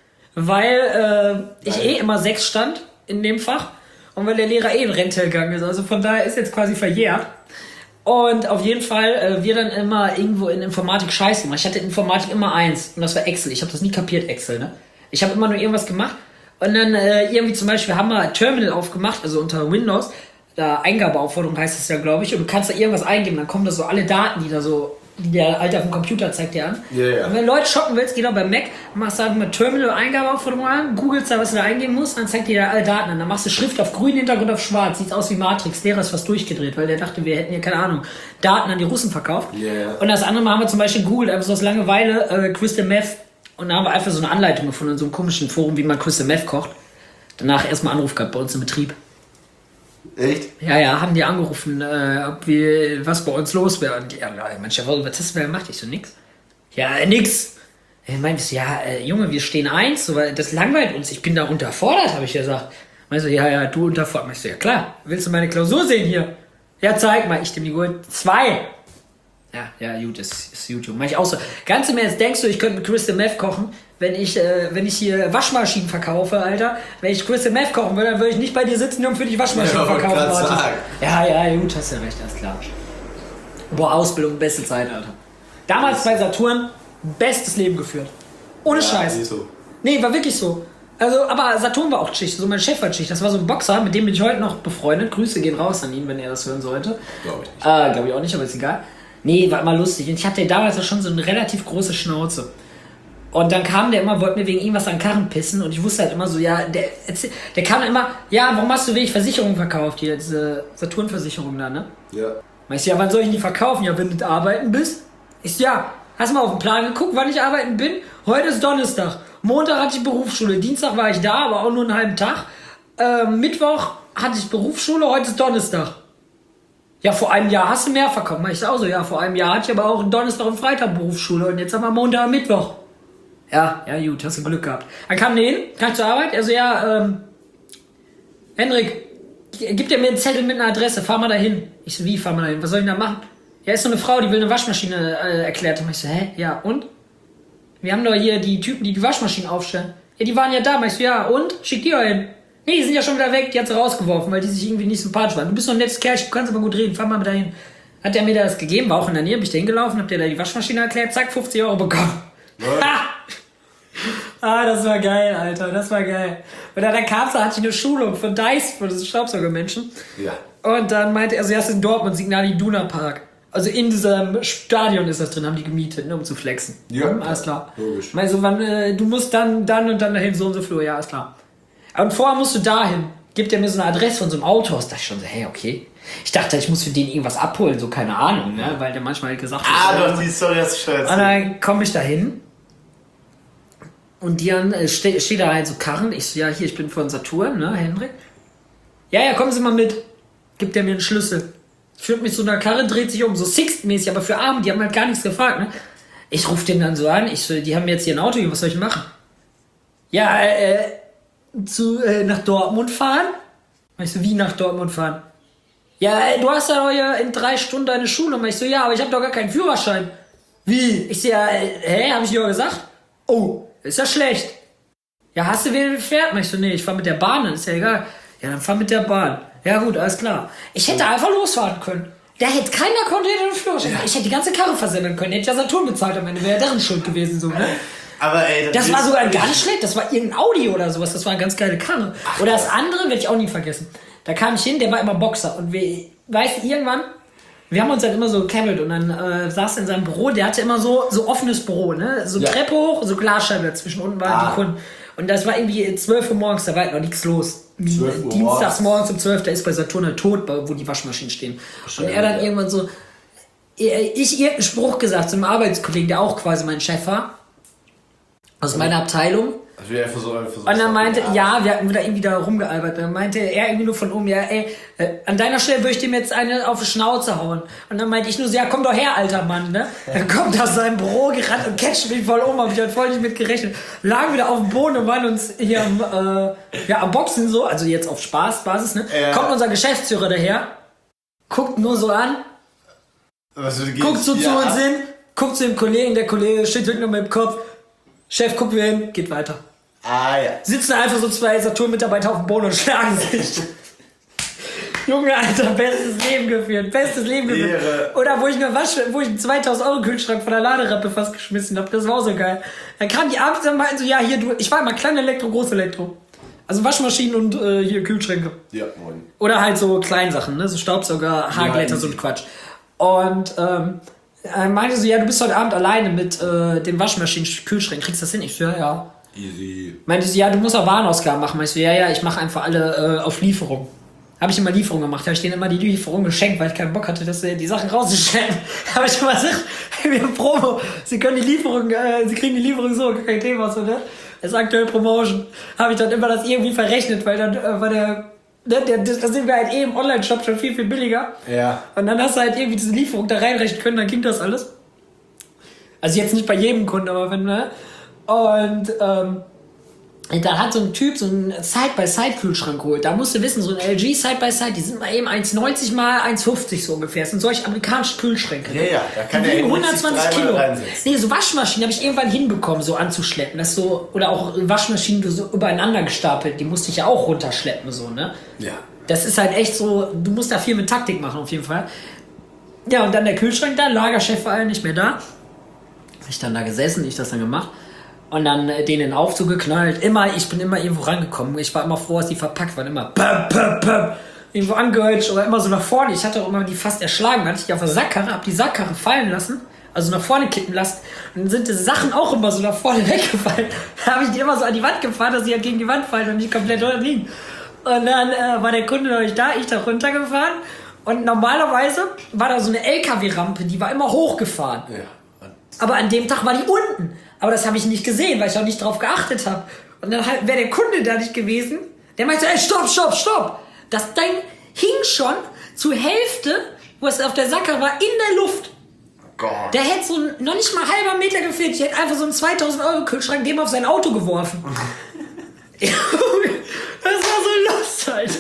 weil äh, ich Weil? eh immer sechs stand in dem Fach und weil der Lehrer eh in Rente gegangen ist. Also von daher ist jetzt quasi verjährt. Und auf jeden Fall, äh, wir dann immer irgendwo in Informatik Scheiße gemacht. Ich hatte in Informatik immer eins und das war Excel. Ich habe das nie kapiert, Excel, ne? Ich habe immer nur irgendwas gemacht und dann äh, irgendwie zum Beispiel haben wir Terminal aufgemacht, also unter Windows, da Eingabeaufforderung heißt es ja, glaube ich, und du kannst da irgendwas eingeben, dann kommen da so alle Daten, die da so, die der Alter auf dem Computer zeigt dir an. Ja, ja. Und wenn du Leute shoppen willst, geh doch bei Mac, machst da mit Terminal Eingabeaufforderung an, googelst da, was du da eingeben musst, dann zeigt dir da alle Daten an. Dann machst du Schrift auf grün, Hintergrund auf schwarz, sieht aus wie Matrix. Lehrer ist fast durchgedreht, weil der dachte, wir hätten hier, keine Ahnung, Daten an die Russen verkauft. Ja, ja. Und das andere Mal haben wir zum Beispiel googelt, einfach so aus Langeweile, äh, Crystal Meth. Und da haben wir einfach so eine Anleitung gefunden in so einem komischen Forum, wie man Crystal Meth kocht. Danach erstmal Anruf gehabt bei uns im Betrieb. Echt? Ja, ja, haben die angerufen, äh, ob wir, was bei uns los wäre. Und die haben gesagt, Mensch, was hast du denn gemacht? Ich so, nix. Ja, äh, nix. Er meinte so, ja, äh, Junge, wir stehen eins, so, weil das langweilt uns. Ich bin da unterfordert, habe ich gesagt. Meinte so, ja, ja, du unterfordert. Ich so, ja klar, willst du meine Klausur sehen hier? Ja, zeig mal. Ich dem die geholt. Zwei. Ja, ja, gut, ist, ist YouTube. Mach ich auch so. Ganz im Ernst, denkst du, ich könnte mit Crystal Meth kochen, wenn ich, äh, wenn ich hier Waschmaschinen verkaufe, Alter? Wenn ich Crystal Meth kochen würde, dann würde ich nicht bei dir sitzen und für dich Waschmaschinen ja, verkaufen. Sagen. Ja, ja, gut, hast ja recht, alles klar. Boah, Ausbildung, beste Zeit, Alter. Damals bei Saturn, bestes Leben geführt. Ohne ja, Scheiß. Nicht so. Nee, war wirklich so. Also, aber Saturn war auch Schicht, so mein Chef war Schicht. Das war so ein Boxer, mit dem bin ich heute noch befreundet. Grüße gehen raus an ihn, wenn er das hören sollte. Glaube ich nicht. Äh, glaube ich auch nicht, aber ist egal. Nee, war immer lustig. Und ich hatte damals auch schon so eine relativ große Schnauze. Und dann kam der immer, wollte mir wegen irgendwas an Karren pissen. Und ich wusste halt immer so, ja, der, der kam immer, ja, warum hast du wenig Versicherungen verkauft? Hier, diese Saturn-Versicherung da, ne? Ja. Meinst du, ja, wann soll ich die verkaufen? Ja, wenn du arbeiten bist. Ich so, ja, hast du mal auf den Plan geguckt, wann ich arbeiten bin? Heute ist Donnerstag. Montag hatte ich Berufsschule. Dienstag war ich da, aber auch nur einen halben Tag. Ähm, Mittwoch hatte ich Berufsschule, heute ist Donnerstag. Ja, vor einem Jahr hast du mehr verkauft. Ich auch so, ja, vor einem Jahr hatte ich aber auch einen Donnerstag und Freitag Berufsschule und jetzt haben wir Montag und Mittwoch. Ja, ja, gut, hast du Glück gehabt. Dann kam der hin, kann ich zur Arbeit? Er so, ja, ähm, Hendrik, gib dir mir einen Zettel mit einer Adresse, fahr mal dahin. Ich so, wie, fahr mal dahin? Was soll ich denn da machen? Ja, ist so eine Frau, die will eine Waschmaschine äh, erklärt. Und ich so, hä? Ja, und? Wir haben doch hier die Typen, die die Waschmaschinen aufstellen. Ja, die waren ja da. Ich so, ja, und? Schick die doch hin. Nee, die sind ja schon wieder weg, die hat sie rausgeworfen, weil die sich irgendwie nicht sympathisch waren. Du bist doch ein nettes Kerl, du kannst aber gut reden, fahr mal dahin. Hat der mir das gegeben, war auch in der Nähe, bin ich da hingelaufen, hab der da die Waschmaschine erklärt, zack, fünfzig Euro bekommen. Ah, das war geil, Alter, das war geil. Und dann, dann kam hatte ich eine Schulung von Dice, von diesen Staubsaugermenschen. Ja. Und dann meinte er, also erst in Dortmund, Signal Iduna Park. Also in diesem Stadion ist das drin, haben die gemietet, ne, um zu flexen. Ja, hm, alles klar. Logisch. Also, wann, äh, du musst dann, dann und dann dahin, so und so Flur, ja, ist klar. Und vorher musst du dahin. Gibt er mir so eine Adresse von so einem Autohaus. Da dachte ich schon so, hey, okay. Ich dachte, ich muss für den irgendwas abholen, so keine Ahnung, ne? Weil der manchmal halt gesagt hat. Ah, so, doch, die Story hast du schon erzählt. Und dann komme ich da hin. Und die dann äh, steht steh da halt so Karren. Ich so, ja, hier, ich bin von Saturn, ne, Hendrik? Ja, ja, kommen Sie mal mit. Gibt er mir einen Schlüssel. Führt mich zu einer Karre, dreht sich um, so Sixt-mäßig, aber für Arme, die haben halt gar nichts gefragt, ne? Ich rufe den dann so an. Ich so, die haben jetzt hier ein Auto, was soll ich machen? Ja, äh, zu, äh, nach Dortmund fahren? Ich so, wie nach Dortmund fahren? Ja, ey, du hast ja hier in drei Stunden deine Schule. Ich so, ja, aber ich habe doch gar keinen Führerschein. Wie? Ich so, ja, äh, hä, hab ich dir auch gesagt? Oh, ist ja schlecht. Ja, hast du wen fährt? Ich so, nee, ich fahr mit der Bahn, dann ist ja egal. Ja, dann fahr mit der Bahn. Ja gut, alles klar. Ich hätte einfach losfahren können. Da hätte keiner konnte einen Führerschein. Ich hätte die ganze Karre versemmeln können. Hätte ja Saturn bezahlt am Ende. Wäre ja deren Schuld gewesen, so, ne? Aber ey, das, das war sogar gar nicht schlecht. Das war irgendein Audi oder sowas. Das war eine ganz geile Karre. Ach, oder das andere werde ich auch nie vergessen. Da kam ich hin, der war immer Boxer. Und wir, weißt du, irgendwann, wir haben uns halt immer so gecammelt und dann äh, saß er in seinem Büro. Der hatte immer so, so offenes Büro, ne? So ja. Treppe hoch, so Glasscheibe dazwischen. Unten waren ah. die Kunden. Und das war irgendwie zwölf Uhr morgens, da war halt noch nichts los. Dienstags morgens um zwölf, da ist bei Saturn halt tot, wo die Waschmaschinen stehen. Schön, und er dann ja. irgendwann so, ich irgendeinen Spruch gesagt zu einem Arbeitskollegen, der auch quasi mein Chef war. Aus meiner Abteilung. Also wir einfach so, einfach so und dann meinte, ja, ja, wir hatten wieder irgendwie da rumgealbert. Dann meinte er irgendwie nur von oben, ja, ey, äh, an deiner Stelle würde ich dem jetzt eine auf die Schnauze hauen. Und dann meinte ich nur so, ja, komm doch her, alter Mann, ne? Dann kommt aus seinem Büro gerannt und catcht mich voll um, hab ich halt voll nicht mit gerechnet. Lagen wieder auf dem Boden und waren uns hier am, äh, ja, am Boxen so, also jetzt auf Spaßbasis, ne? Ja. Kommt unser Geschäftsführer daher, guckt nur so an, also, guckt so ja. zu uns hin, guckt zu dem Kollegen, der Kollege steht wirklich nur mit dem Kopf. Chef, guck wir hin, geht weiter. Ah ja. Sitzen einfach so zwei Saturn-Mitarbeiter auf dem Boden und schlagen sich. Junge, Alter, bestes Leben geführt, bestes Leben geführt. Ehre. Oder wo ich eine Wasche, wo ich einen zweitausend Euro Kühlschrank von der Laderappe fast geschmissen habe, das war auch so geil. Dann kamen die abends und meinten so, ja, hier, du, ich war immer klein Elektro, groß Elektro. Also Waschmaschinen und äh, hier Kühlschränke. Ja, moin. Oder halt so Kleinsachen, ne, so Staubsauger, Haarglätter, ja, so ein Quatsch. Und, ähm, er meinte so, ja, du bist heute Abend alleine mit äh, dem Waschmaschinen-Kühlschrank, kriegst du das hin? Ich so, ja, ja. Easy. Meinte so, ja, du musst auch Warenausgaben machen. Ich so, ja, ja, ich mache einfach alle äh, auf Lieferung. Habe ich immer Lieferung gemacht, habe ich denen immer die Lieferung geschenkt, weil ich keinen Bock hatte, dass sie die Sachen rauszustellen. Habe ich immer gesagt, hey, wir haben Promo, sie können die Lieferung, äh, sie kriegen die Lieferung so, kein Thema, so, ne? Das ist aktuell Promotion. Habe ich dann immer das irgendwie verrechnet, weil dann äh, war der Ne, der, das, das sind wir halt eh im Online-Shop schon viel, viel billiger. Ja. Und dann hast du halt irgendwie diese Lieferung da reinrechnen können, dann ging das alles. Also jetzt nicht bei jedem Kunden, aber wenn, ne? Und, ähm, dann hat so ein Typ so einen Side-by-Side-Kühlschrank geholt. Da musst du wissen, so ein L G Side-by-Side, die sind mal eben eins neunzig mal eins fünfzig so ungefähr. Das sind solche amerikanischen Kühlschränke. Ja, ja, da kann die der wiegen Henrik sich hundertzwanzig dreimal Kilo. reinsetzen. Nee, so Waschmaschinen habe ich irgendwann hinbekommen, so anzuschleppen. Das so, oder auch Waschmaschinen so übereinander gestapelt, die musste ich ja auch runterschleppen, so, ne? Ja. Das ist halt echt so, du musst da viel mit Taktik machen, auf jeden Fall. Ja, und dann der Kühlschrank da, Lagerchef war ja nicht mehr da. Ich dann da gesessen, ich das dann gemacht. Und dann äh, den in den Aufzug geknallt. Immer, ich bin immer irgendwo rangekommen. Ich war immer froh, dass die verpackt waren. Immer pöp, pöp, pöp, irgendwo angehört oder immer so nach vorne. Ich hatte auch immer die fast erschlagen. Dann hatte ich die auf der Sackkarre, hab die Sackkarre fallen lassen. Also nach vorne kippen lassen. Und dann sind die Sachen auch immer so nach vorne weggefallen. Da habe ich die immer so an die Wand gefahren, dass sie halt gegen die Wand fallen und nicht komplett dort liegen. Und dann äh, war der Kunde noch nicht da, ich da runtergefahren. Und normalerweise war da so eine L K W-Rampe, die war immer hochgefahren. Ja. Aber an dem Tag war die unten. Aber das habe ich nicht gesehen, weil ich auch nicht drauf geachtet habe. Und dann wäre der Kunde da nicht gewesen. Der meinte, ey, stopp, stopp, stopp. Das Ding hing schon zur Hälfte, wo es auf der Sackkarre war, in der Luft. Gott. Der hätte so noch nicht mal halber Meter gefehlt. Ich hätte einfach so einen zweitausend Euro Kühlschrank dem auf sein Auto geworfen. Das war so Lust halt.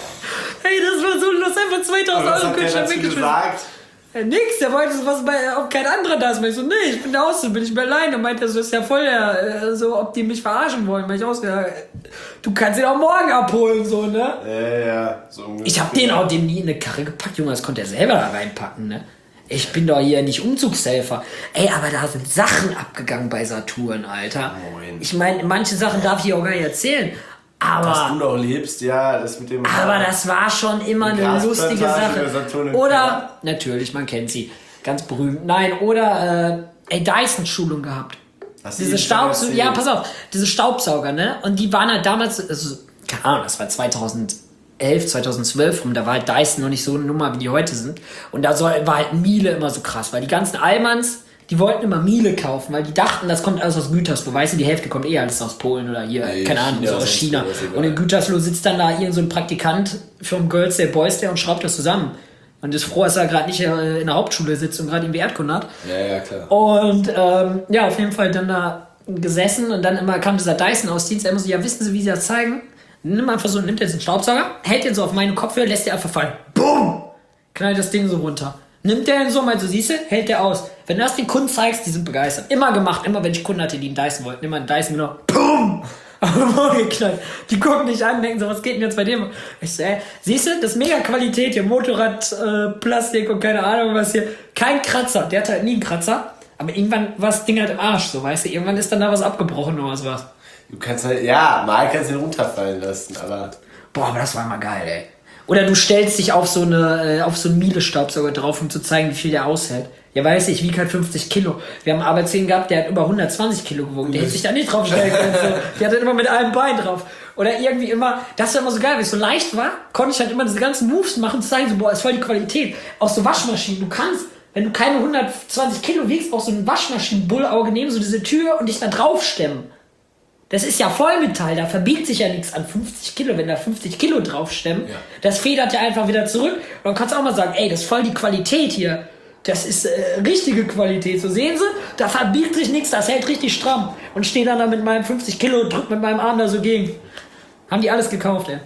Hey, das war so Lust. Einfach zweitausend Euro Kühlschrank weggeschmissen. Ja, nix, der wollte was bei, ob kein anderer da ist. Ich so, nee, ich bin der Auszubildende, bin ich bin alleine. Und meinte, das ist ja voll der, äh, so, ob die mich verarschen wollen. Meinte ich auch so, ja, du kannst ihn auch morgen abholen, so, ne? Ja, ja, so ungefähr. Ich hab den auch dem nie in eine Karre gepackt, Junge, das konnte er selber da reinpacken, ne? Ich bin doch hier nicht Umzugshelfer. Ey, aber da sind Sachen abgegangen bei Saturn, Alter. Moin. Ich meine, manche Sachen darf ich auch gar nicht erzählen. Aber, dass du noch lebst, ja, das mit dem... aber das war schon immer eine lustige Sache. Saturn Oder, natürlich, man kennt sie, ganz berühmt. Nein, oder, äh, ey, Dyson-Schulung gehabt. Hast du Diese die schon Staubsauger, erzählt? ja, pass auf, diese Staubsauger, ne? Und die waren halt damals, also, keine Ahnung, das war zweitausendelf, zweitausendzwölf rum, da war halt Dyson noch nicht so eine Nummer, wie die heute sind. Und da soll, war halt Miele immer so krass, weil die ganzen Allmanns, die wollten immer Miele kaufen, weil die dachten, das kommt alles aus Gütersloh. Weißt du, die Hälfte kommt eh alles aus Polen oder hier, Nee, keine Ahnung, China, so aus sonst China. was, egal. Und in Gütersloh sitzt dann da irgend so ein Praktikant vom Girls Day Boys Day und schraubt das zusammen. Und ist froh, dass er gerade nicht äh, in der Hauptschule sitzt und gerade irgendwie Erdkunde hat. Ja, ja, klar. Und ähm, ja, auf jeden Fall dann da gesessen und dann immer kam dieser Dyson-Ausdienst. Er muss so, ja, wissen Sie, wie Sie das zeigen? Nimm einfach so, nimmt jetzt einen Staubsauger, hält den so auf meine Kopfhörer, lässt den einfach fallen. Boom! Knallt das Ding so runter. Nimmt der den so, mal so, siehst du, hält der aus. Wenn du das den Kunden zeigst, die sind begeistert. Immer gemacht, immer wenn ich Kunden hatte, die einen Dyson wollten, immer einen Dyson genommen. Boom! Aber geknallt. Die gucken dich an, denken so, was geht denn jetzt bei dem? Ich so, ey, siehst du, das ist mega Qualität hier, Motorrad, äh, Plastik und keine Ahnung was hier. Kein Kratzer, der hatte halt nie einen Kratzer. Aber irgendwann war das Ding halt im Arsch, so, weißt du, irgendwann ist dann da was abgebrochen oder sowas. Du kannst halt, ja, mal kannst du ihn runterfallen lassen, aber... Boah, aber das war immer geil, ey. Oder du stellst dich auf so eine, äh, auf so einen Miele-Staubsauger drauf, um zu zeigen, wie viel der aushält. Ja, weiß ich, wiegt halt fünfzig Kilo. Wir haben einen Arbeitskollegen gehabt, der hat über hundertzwanzig Kilo gewogen. Der hätte sich da nicht drauf stellen können. So. Der hat dann immer mit einem Bein drauf. Oder irgendwie immer, das war immer so geil, weil es so leicht war, konnte ich halt immer diese ganzen Moves machen, zu zeigen, so, boah, ist voll die Qualität. Auch so Waschmaschinen, du kannst, wenn du keine hundertzwanzig Kilo wiegst, auch so ein Waschmaschinen-Bullauge nehmen, so diese Tür und dich da drauf stemmen. Das ist ja Vollmetall, da verbiegt sich ja nichts an fünfzig Kilo, wenn da fünfzig Kilo draufstemmen. Ja. Das federt ja einfach wieder zurück. Und dann kannst du auch mal sagen, ey, das ist voll die Qualität hier. Das ist äh, richtige Qualität. So sehen Sie, da verbiegt sich nichts, das hält richtig stramm. Und stehe dann da mit meinem fünfzig Kilo, drück mit meinem Arm da so gegen. Haben die alles gekauft, ey.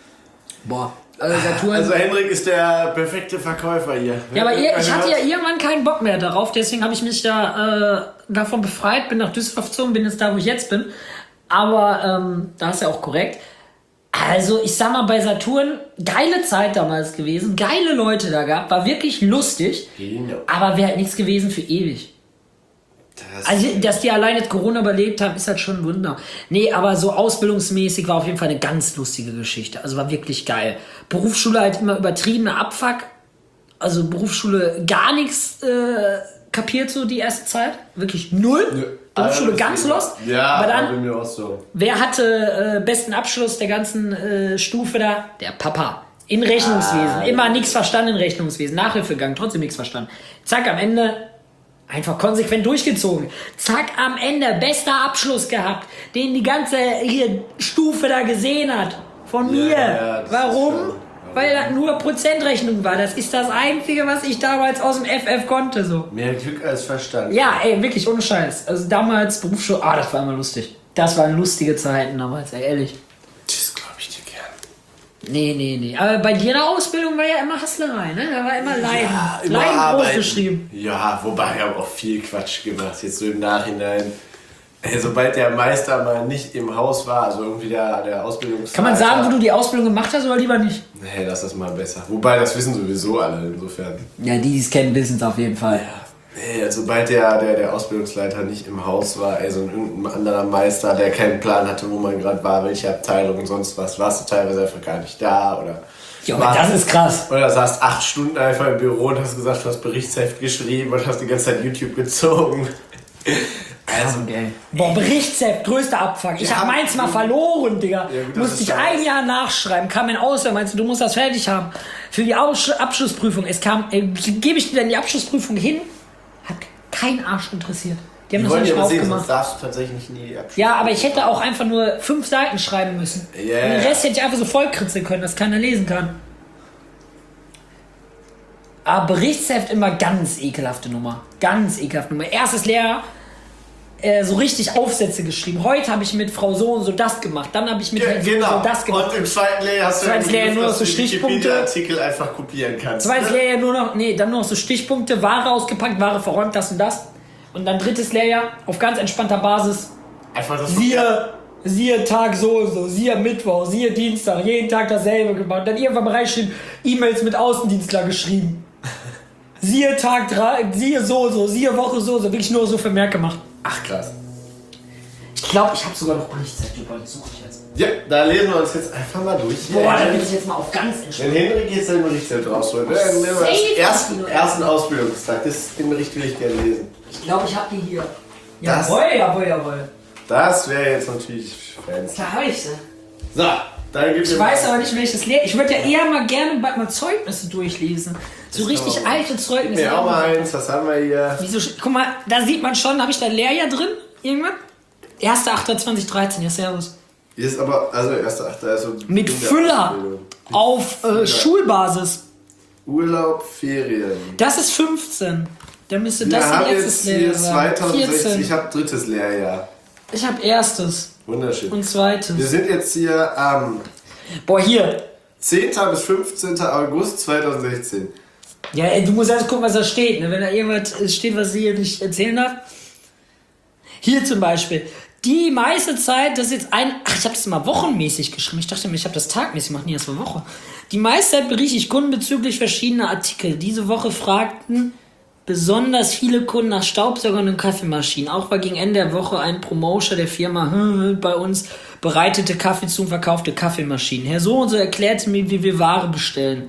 Boah. Also, Saturn. Also Hendrik ist der perfekte Verkäufer hier. Ja, aber ihr, ich hatte ja irgendwann keinen Bock mehr darauf, deswegen habe ich mich da äh, davon befreit, bin nach Düsseldorf gezogen, bin jetzt da, wo ich jetzt bin. Aber ähm, da ist ja auch korrekt. Also ich sag mal, bei Saturn, geile Zeit damals gewesen, geile Leute da gehabt, war wirklich lustig, Genau. aber wäre halt nichts gewesen für ewig. Das Also, dass die allein jetzt Corona überlebt haben, ist halt schon ein Wunder. Nee, aber so ausbildungsmäßig war auf jeden Fall eine ganz lustige Geschichte. Also war wirklich geil. Berufsschule halt immer übertriebener Abfuck. Also Berufsschule gar nichts äh, kapiert so die erste Zeit. Wirklich null. Nö. Berufsschule Also, ganz lost. Ja, aber dann, bei mir auch so. wer hatte äh, besten Abschluss der ganzen äh, Stufe da? Der Papa. In Rechnungswesen. Ah, Immer nichts verstanden in Rechnungswesen. Nachhilfe gegangen, trotzdem nichts verstanden. Zack, am Ende einfach konsequent durchgezogen. Zack, am Ende bester Abschluss gehabt, den die ganze hier Stufe da gesehen hat. Von Ja, mir. ja, das Warum? ist schon- Weil das nur Prozentrechnung war. Das ist das Einzige, was ich damals aus dem F F konnte. So. Mehr Glück als Verstand. Ja, ey, wirklich ohne Scheiß. Also damals Berufsschule, ah, das war immer lustig. Das waren lustige Zeiten damals, ey, ehrlich. Das glaube ich dir gern. Nee, nee, nee. Aber bei dir in der Ausbildung war ja immer Hasslerei, ne? Da war immer Leiden. Ja, immer Leiden groß arbeiten. geschrieben. Ja, wobei ich habe auch viel Quatsch gemacht, jetzt so im Nachhinein. Ey, sobald der Meister mal nicht im Haus war, also irgendwie der, der Ausbildungsleiter. Kann man sagen, wo du die Ausbildung gemacht hast oder lieber nicht? Nee, lass das mal besser. Wobei, das wissen sowieso alle, insofern. Ja, die, die es kennen, wissen es auf jeden Fall. Nee, also sobald der, der, der Ausbildungsleiter nicht im Haus war, ey, so ein irgendein anderer Meister, der keinen Plan hatte, wo man gerade war, welche Abteilung und sonst was, warst du teilweise einfach gar nicht da oder... Ja, aber das ist krass. Oder saßt acht Stunden einfach im Büro und hast gesagt, du hast Berichtsheft geschrieben und hast die ganze Zeit YouTube gezogen. Also, Okay. Boah, Berichtsheft, größter Abfuck. Ich Ja, hab meins mal verloren, Digga. Ja, gut, das Musste ist ich scheiße. ein Jahr nachschreiben. Kam mein Auswahl, meinst du, du musst das fertig haben. Für die Aus Abschlussprüfung. Es kam, ey, gebe ich dir dann die Abschlussprüfung hin? Hat kein Arsch interessiert. Die haben die das wollen nicht ja aber sehen, sonst aufgemacht. darfst du tatsächlich nie abschließen. Ja, aber ich hätte auch einfach nur fünf Seiten schreiben müssen. Yeah. Und den Rest hätte ich einfach so vollkritzeln können, dass keiner lesen kann. Aber Berichtsheft immer ganz ekelhafte Nummer. Ganz ekelhafte Nummer. Erstes Lehrjahr äh, so richtig Aufsätze geschrieben. Heute habe ich mit Frau so und so das gemacht. Dann habe ich mit Ge- Herrn so genau. und so das gemacht. Und im zweiten Lehrjahr hast du Zweites Lehrjahr nur noch dass so du die Stichpunkte. Wikipedia-Artikel einfach kopieren kannst. Zweites Lehrjahr nur noch, nee, dann nur noch so Stichpunkte, Ware ausgepackt, Ware verräumt, das und das. Und dann drittes Lehrjahr auf ganz entspannter Basis. Einfach das Siehe, siehe Tag so und so, siehe Mittwoch, siehe Dienstag, jeden Tag dasselbe gemacht. Dann irgendwann mal reingeschrieben, E-Mails mit Außendienstler geschrieben. Siehe Tag drei, siehe so und so, siehe Woche so und so, wirklich nur so Vermerk gemacht. Ach krass. Ich glaube, ich habe sogar noch Berichtszeit über, die suche ich jetzt. Ja, da lesen wir uns jetzt einfach mal durch. Boah, da bin ich jetzt mal auf ganz Wenn entspannt. Henrik jetzt den Bericht rausholt, ne? Dann nehmen wir das Safe. ersten, ersten Ausbildungstag. Das, den Bericht will ich gerne lesen. Ich glaube, ich habe die hier. Das- Jawohl, jawohl, jawohl. Das wäre jetzt natürlich fancy. Klar habe ich sie. So, dann gibt Ich weiß aber nicht, welches Lehr. Ich würde ja eher mal gerne bald mal Zeugnisse durchlesen. So Das richtig kann man- alte Zeugnisse. mir auch mal eins, was haben wir hier? Wieso? Guck mal, da sieht man schon, habe ich da Lehrjahr drin? Irgendwann? erster achter zweitausenddreizehn, ja, servus. Hier ist aber, also erster Achter, also Mit in der Füller Ausbildung. auf äh, Schulbasis. Urlaub, Ferien. Das ist fünfzehn. Dann müsste Wir das haben ein erstes jetzt hier Lehrjahr sein. zweitausendsechzehn, ich vierzehn. habe drittes Lehrjahr. Ich habe erstes Wunderschön. und Wir zweites. sind jetzt hier am Boah, hier. zehnten bis fünfzehnten August zweitausendsechzehn. Ja, ey, du musst erst gucken, was da steht. Ne? Wenn da irgendwas steht, was ich hier nicht erzählen darf. Hier zum Beispiel. Die meiste Zeit, das ist jetzt ein... Ach, ich habe das mal wochenmäßig geschrieben. Ich dachte mir, ich habe das tagmäßig gemacht. Nee, das war Woche. Die meiste Zeit berichte ich Kunden bezüglich verschiedener Artikel. Diese Woche fragten besonders viele Kunden nach Staubsaugern und Kaffeemaschinen. Auch war gegen Ende der Woche ein Promoter der Firma hm, bei uns bereitete Kaffee zu und verkaufte Kaffeemaschinen. Herr so und so erklärte mir, wie wir Ware bestellen.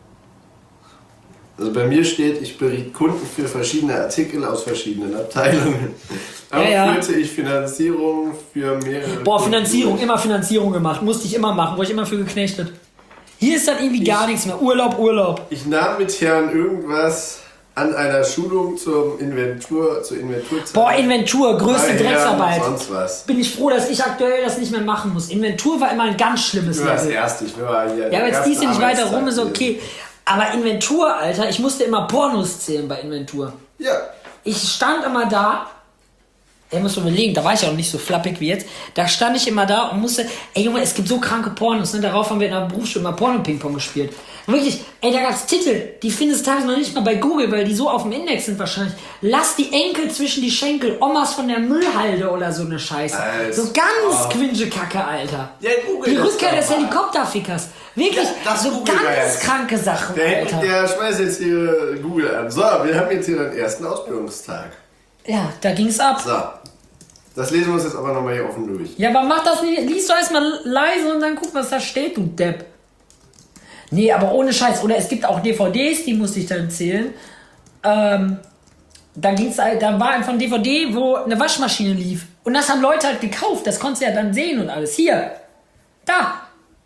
Also bei mir steht, ich beriet Kunden für verschiedene Artikel aus verschiedenen Abteilungen. Auch Ja, ja. führte ich Finanzierung für mehrere... Boah, Kunden Finanzierung, durch. immer Finanzierung gemacht. Musste ich immer machen, wurde ich immer für geknechtet. Hier ist dann irgendwie gar nichts mehr. Urlaub, Urlaub. Ich nahm mit Herrn irgendwas an einer Schulung zum Inventur, zur Inventurzeit. Boah, Inventur, größte Bei Herrn Drecksarbeit. Sonst was. Bin ich froh, dass ich aktuell das nicht mehr machen muss. Inventur war immer ein ganz schlimmes Ich war das Level. erste, ich war hier. Ja, aber jetzt ziehst du nicht weiter rum, ist okay. okay. Aber Inventur, Alter, ich musste immer Pornos zählen bei Inventur. Ja. Ich stand immer da, ich muss überlegen, da war ich auch nicht so flappig wie jetzt. Da stand ich immer da und musste, ey Junge, es gibt so kranke Pornos, ne? Darauf haben wir in der Berufsschule mal Porno-Ping-Pong gespielt. Wirklich, ey, da gab's Titel, die findest du teilweise noch nicht mal bei Google, weil die so auf dem Index sind wahrscheinlich. Lass die Enkel zwischen die Schenkel, Omas von der Müllhalde oder so eine Scheiße. Alter. So ganz quinge Kacke, Alter. Ja, google Die das Rückkehr doch des mal. Helikopterfickers. Wirklich, Ja, das so googeln wir ganz jetzt. kranke Sachen, Der, Henrik, Alter. der schmeißt jetzt hier Google an. So, wir haben jetzt hier den ersten Ausbildungstag. Ja, da ging's ab. So. Das lesen wir uns jetzt aber nochmal hier offen durch. Ja, aber mach das nicht. Lies doch erstmal leise und dann guck, was da steht, du Depp. Nee, aber ohne Scheiß. Oder es gibt auch D V Ds, die musste ich dann zählen. Ähm, da ging's halt, da war einfach ein D V D, wo eine Waschmaschine lief. Und das haben Leute halt gekauft. Das konntest du ja dann sehen und alles. Hier. Da.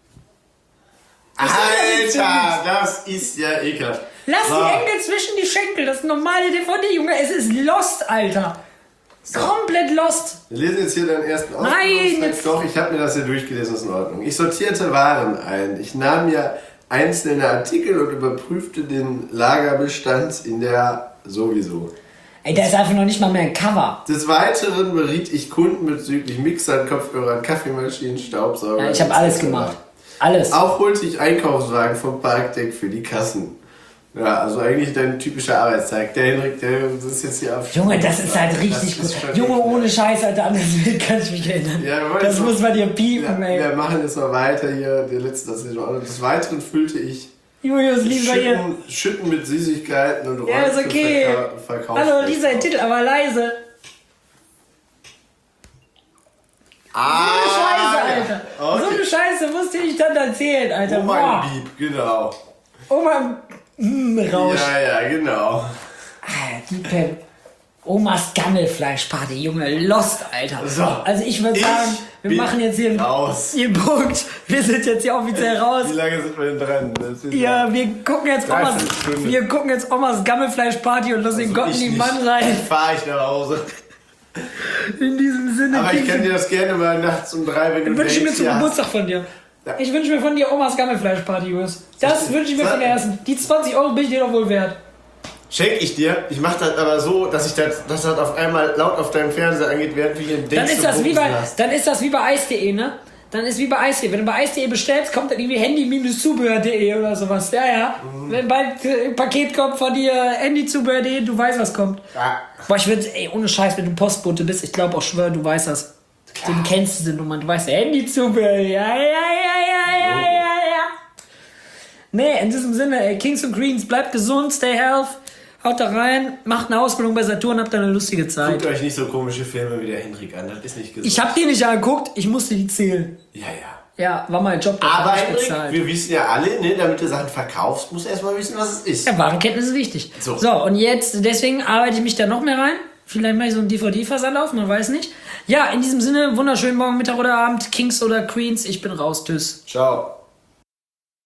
Alter, das ist ja ekelhaft. Lass So. die Enkel zwischen die Schenkel. Das ist normale D V D, Junge. Es ist Lost, Alter. So. Komplett lost. Wir lesen jetzt hier deinen ersten Nein, jetzt- Doch, ich habe mir das hier durchgelesen, ist in Ordnung. Ich sortierte Waren ein. Ich nahm mir einzelne Artikel und überprüfte den Lagerbestand in der sowieso. Ey, da ist einfach noch nicht mal mehr ein Cover. Des Weiteren beriet ich Kunden bezüglich Mixern, Kopfhörern, Kaffeemaschinen, Staubsauger. Ja, ich habe alles gemacht. Alles. Auch holte ich Einkaufswagen vom Parkdeck für die Kassen. Ja, also eigentlich dein typischer Arbeitstag. Der Henrik, der das ist jetzt hier auf. Junge, das ist halt richtig Das ist gut. schon Junge, echt, ohne Scheiß, Alter, an das Bild kann ich mich erinnern. Ja, wir wollen das jetzt muss noch- man dir piepen, Ja, ey. wir machen jetzt mal weiter hier. Der letzte, das ist noch. Des Weiteren füllte ich Julius, lieber hier. Schütten, Schütten mit Süßigkeiten und Ja, ist räumte okay. Verka- Verkauf. Hallo, dieser Titel, aber leise. Ah, So eine Scheiße, Alter. Okay. So eine Scheiße musste ich dann erzählen, Alter. Oma Boah. im Beep, genau. Oma im mm, Rausch. Ja, ja, genau. Ah, die Pep. Omas Gammelfleischparty, Junge, Lost, Alter. So. Also ich würde Ich sagen, wir bin machen jetzt hier einen, raus. hier einen Punkt. Wir sind jetzt hier offiziell raus. Wie lange sind wir denn dran? Das ist Ja, wir gucken jetzt Omas, dreiviertel Stunde. wir gucken jetzt Omas Gammelfleischparty und lassen den Gott in ich die nicht. Mann rein. Fahr ich nach Hause. In diesem Sinne. Aber ich Kiki, kann dir das gerne mal nachts um drei, wenn du ich wünsche mir Dates zum hier hast. Geburtstag von dir. Ja. Ich wünsche mir von dir Omas Gammelfleischparty, Jungs. Das wünsche ich mir von der ersten. Die zwanzig Euro bin ich dir doch wohl wert. Schenk ich dir. Ich mach das aber so, dass ich das, dass das auf einmal laut auf deinem Fernseher angeht, während du hier ein Dann ist, das wie bei, dann ist das wie bei eis punkt de, ne? Dann ist wie bei eis punkt de. Wenn du bei eis punkt de bestellst, kommt dann irgendwie handy-zubehör punkt de oder sowas. Ja, ja. Mhm. Wenn bald äh, ein Paket kommt von dir, handy-zubehör punkt de, du weißt, was kommt. Ja. Boah, ich würde, ey, ohne Scheiß, wenn du Postbote bist, ich glaube auch, schwör, du weißt das. Du kennst diese Nummern, du weißt, Handy-Zubehör. Ja, ja, ja, ja, ja, ja, ja. Nee, in diesem Sinne, ey, Kings und Queens, bleibt gesund, stay health. Haut da rein, macht eine Ausbildung bei Saturn, habt da eine lustige Zeit. Guckt euch nicht so komische Filme wie der Henrik an, das ist nicht gesund. Ich hab die nicht angeguckt, ich musste die zählen. Ja, ja. Ja, war mein Job, da Aber hab ich Henrik, bezahlt. wir wissen ja alle, ne, damit du Sachen verkaufst, musst du erstmal wissen, was es ist. Ja, Warenkenntnis ist wichtig. So. So. Und jetzt, deswegen arbeite ich mich da noch mehr rein. Vielleicht mache ich so einen D V D-Versand auf, man weiß nicht. Ja, in diesem Sinne, wunderschönen Morgen, Mittag oder Abend, Kings oder Queens, ich bin raus, tschüss. Ciao.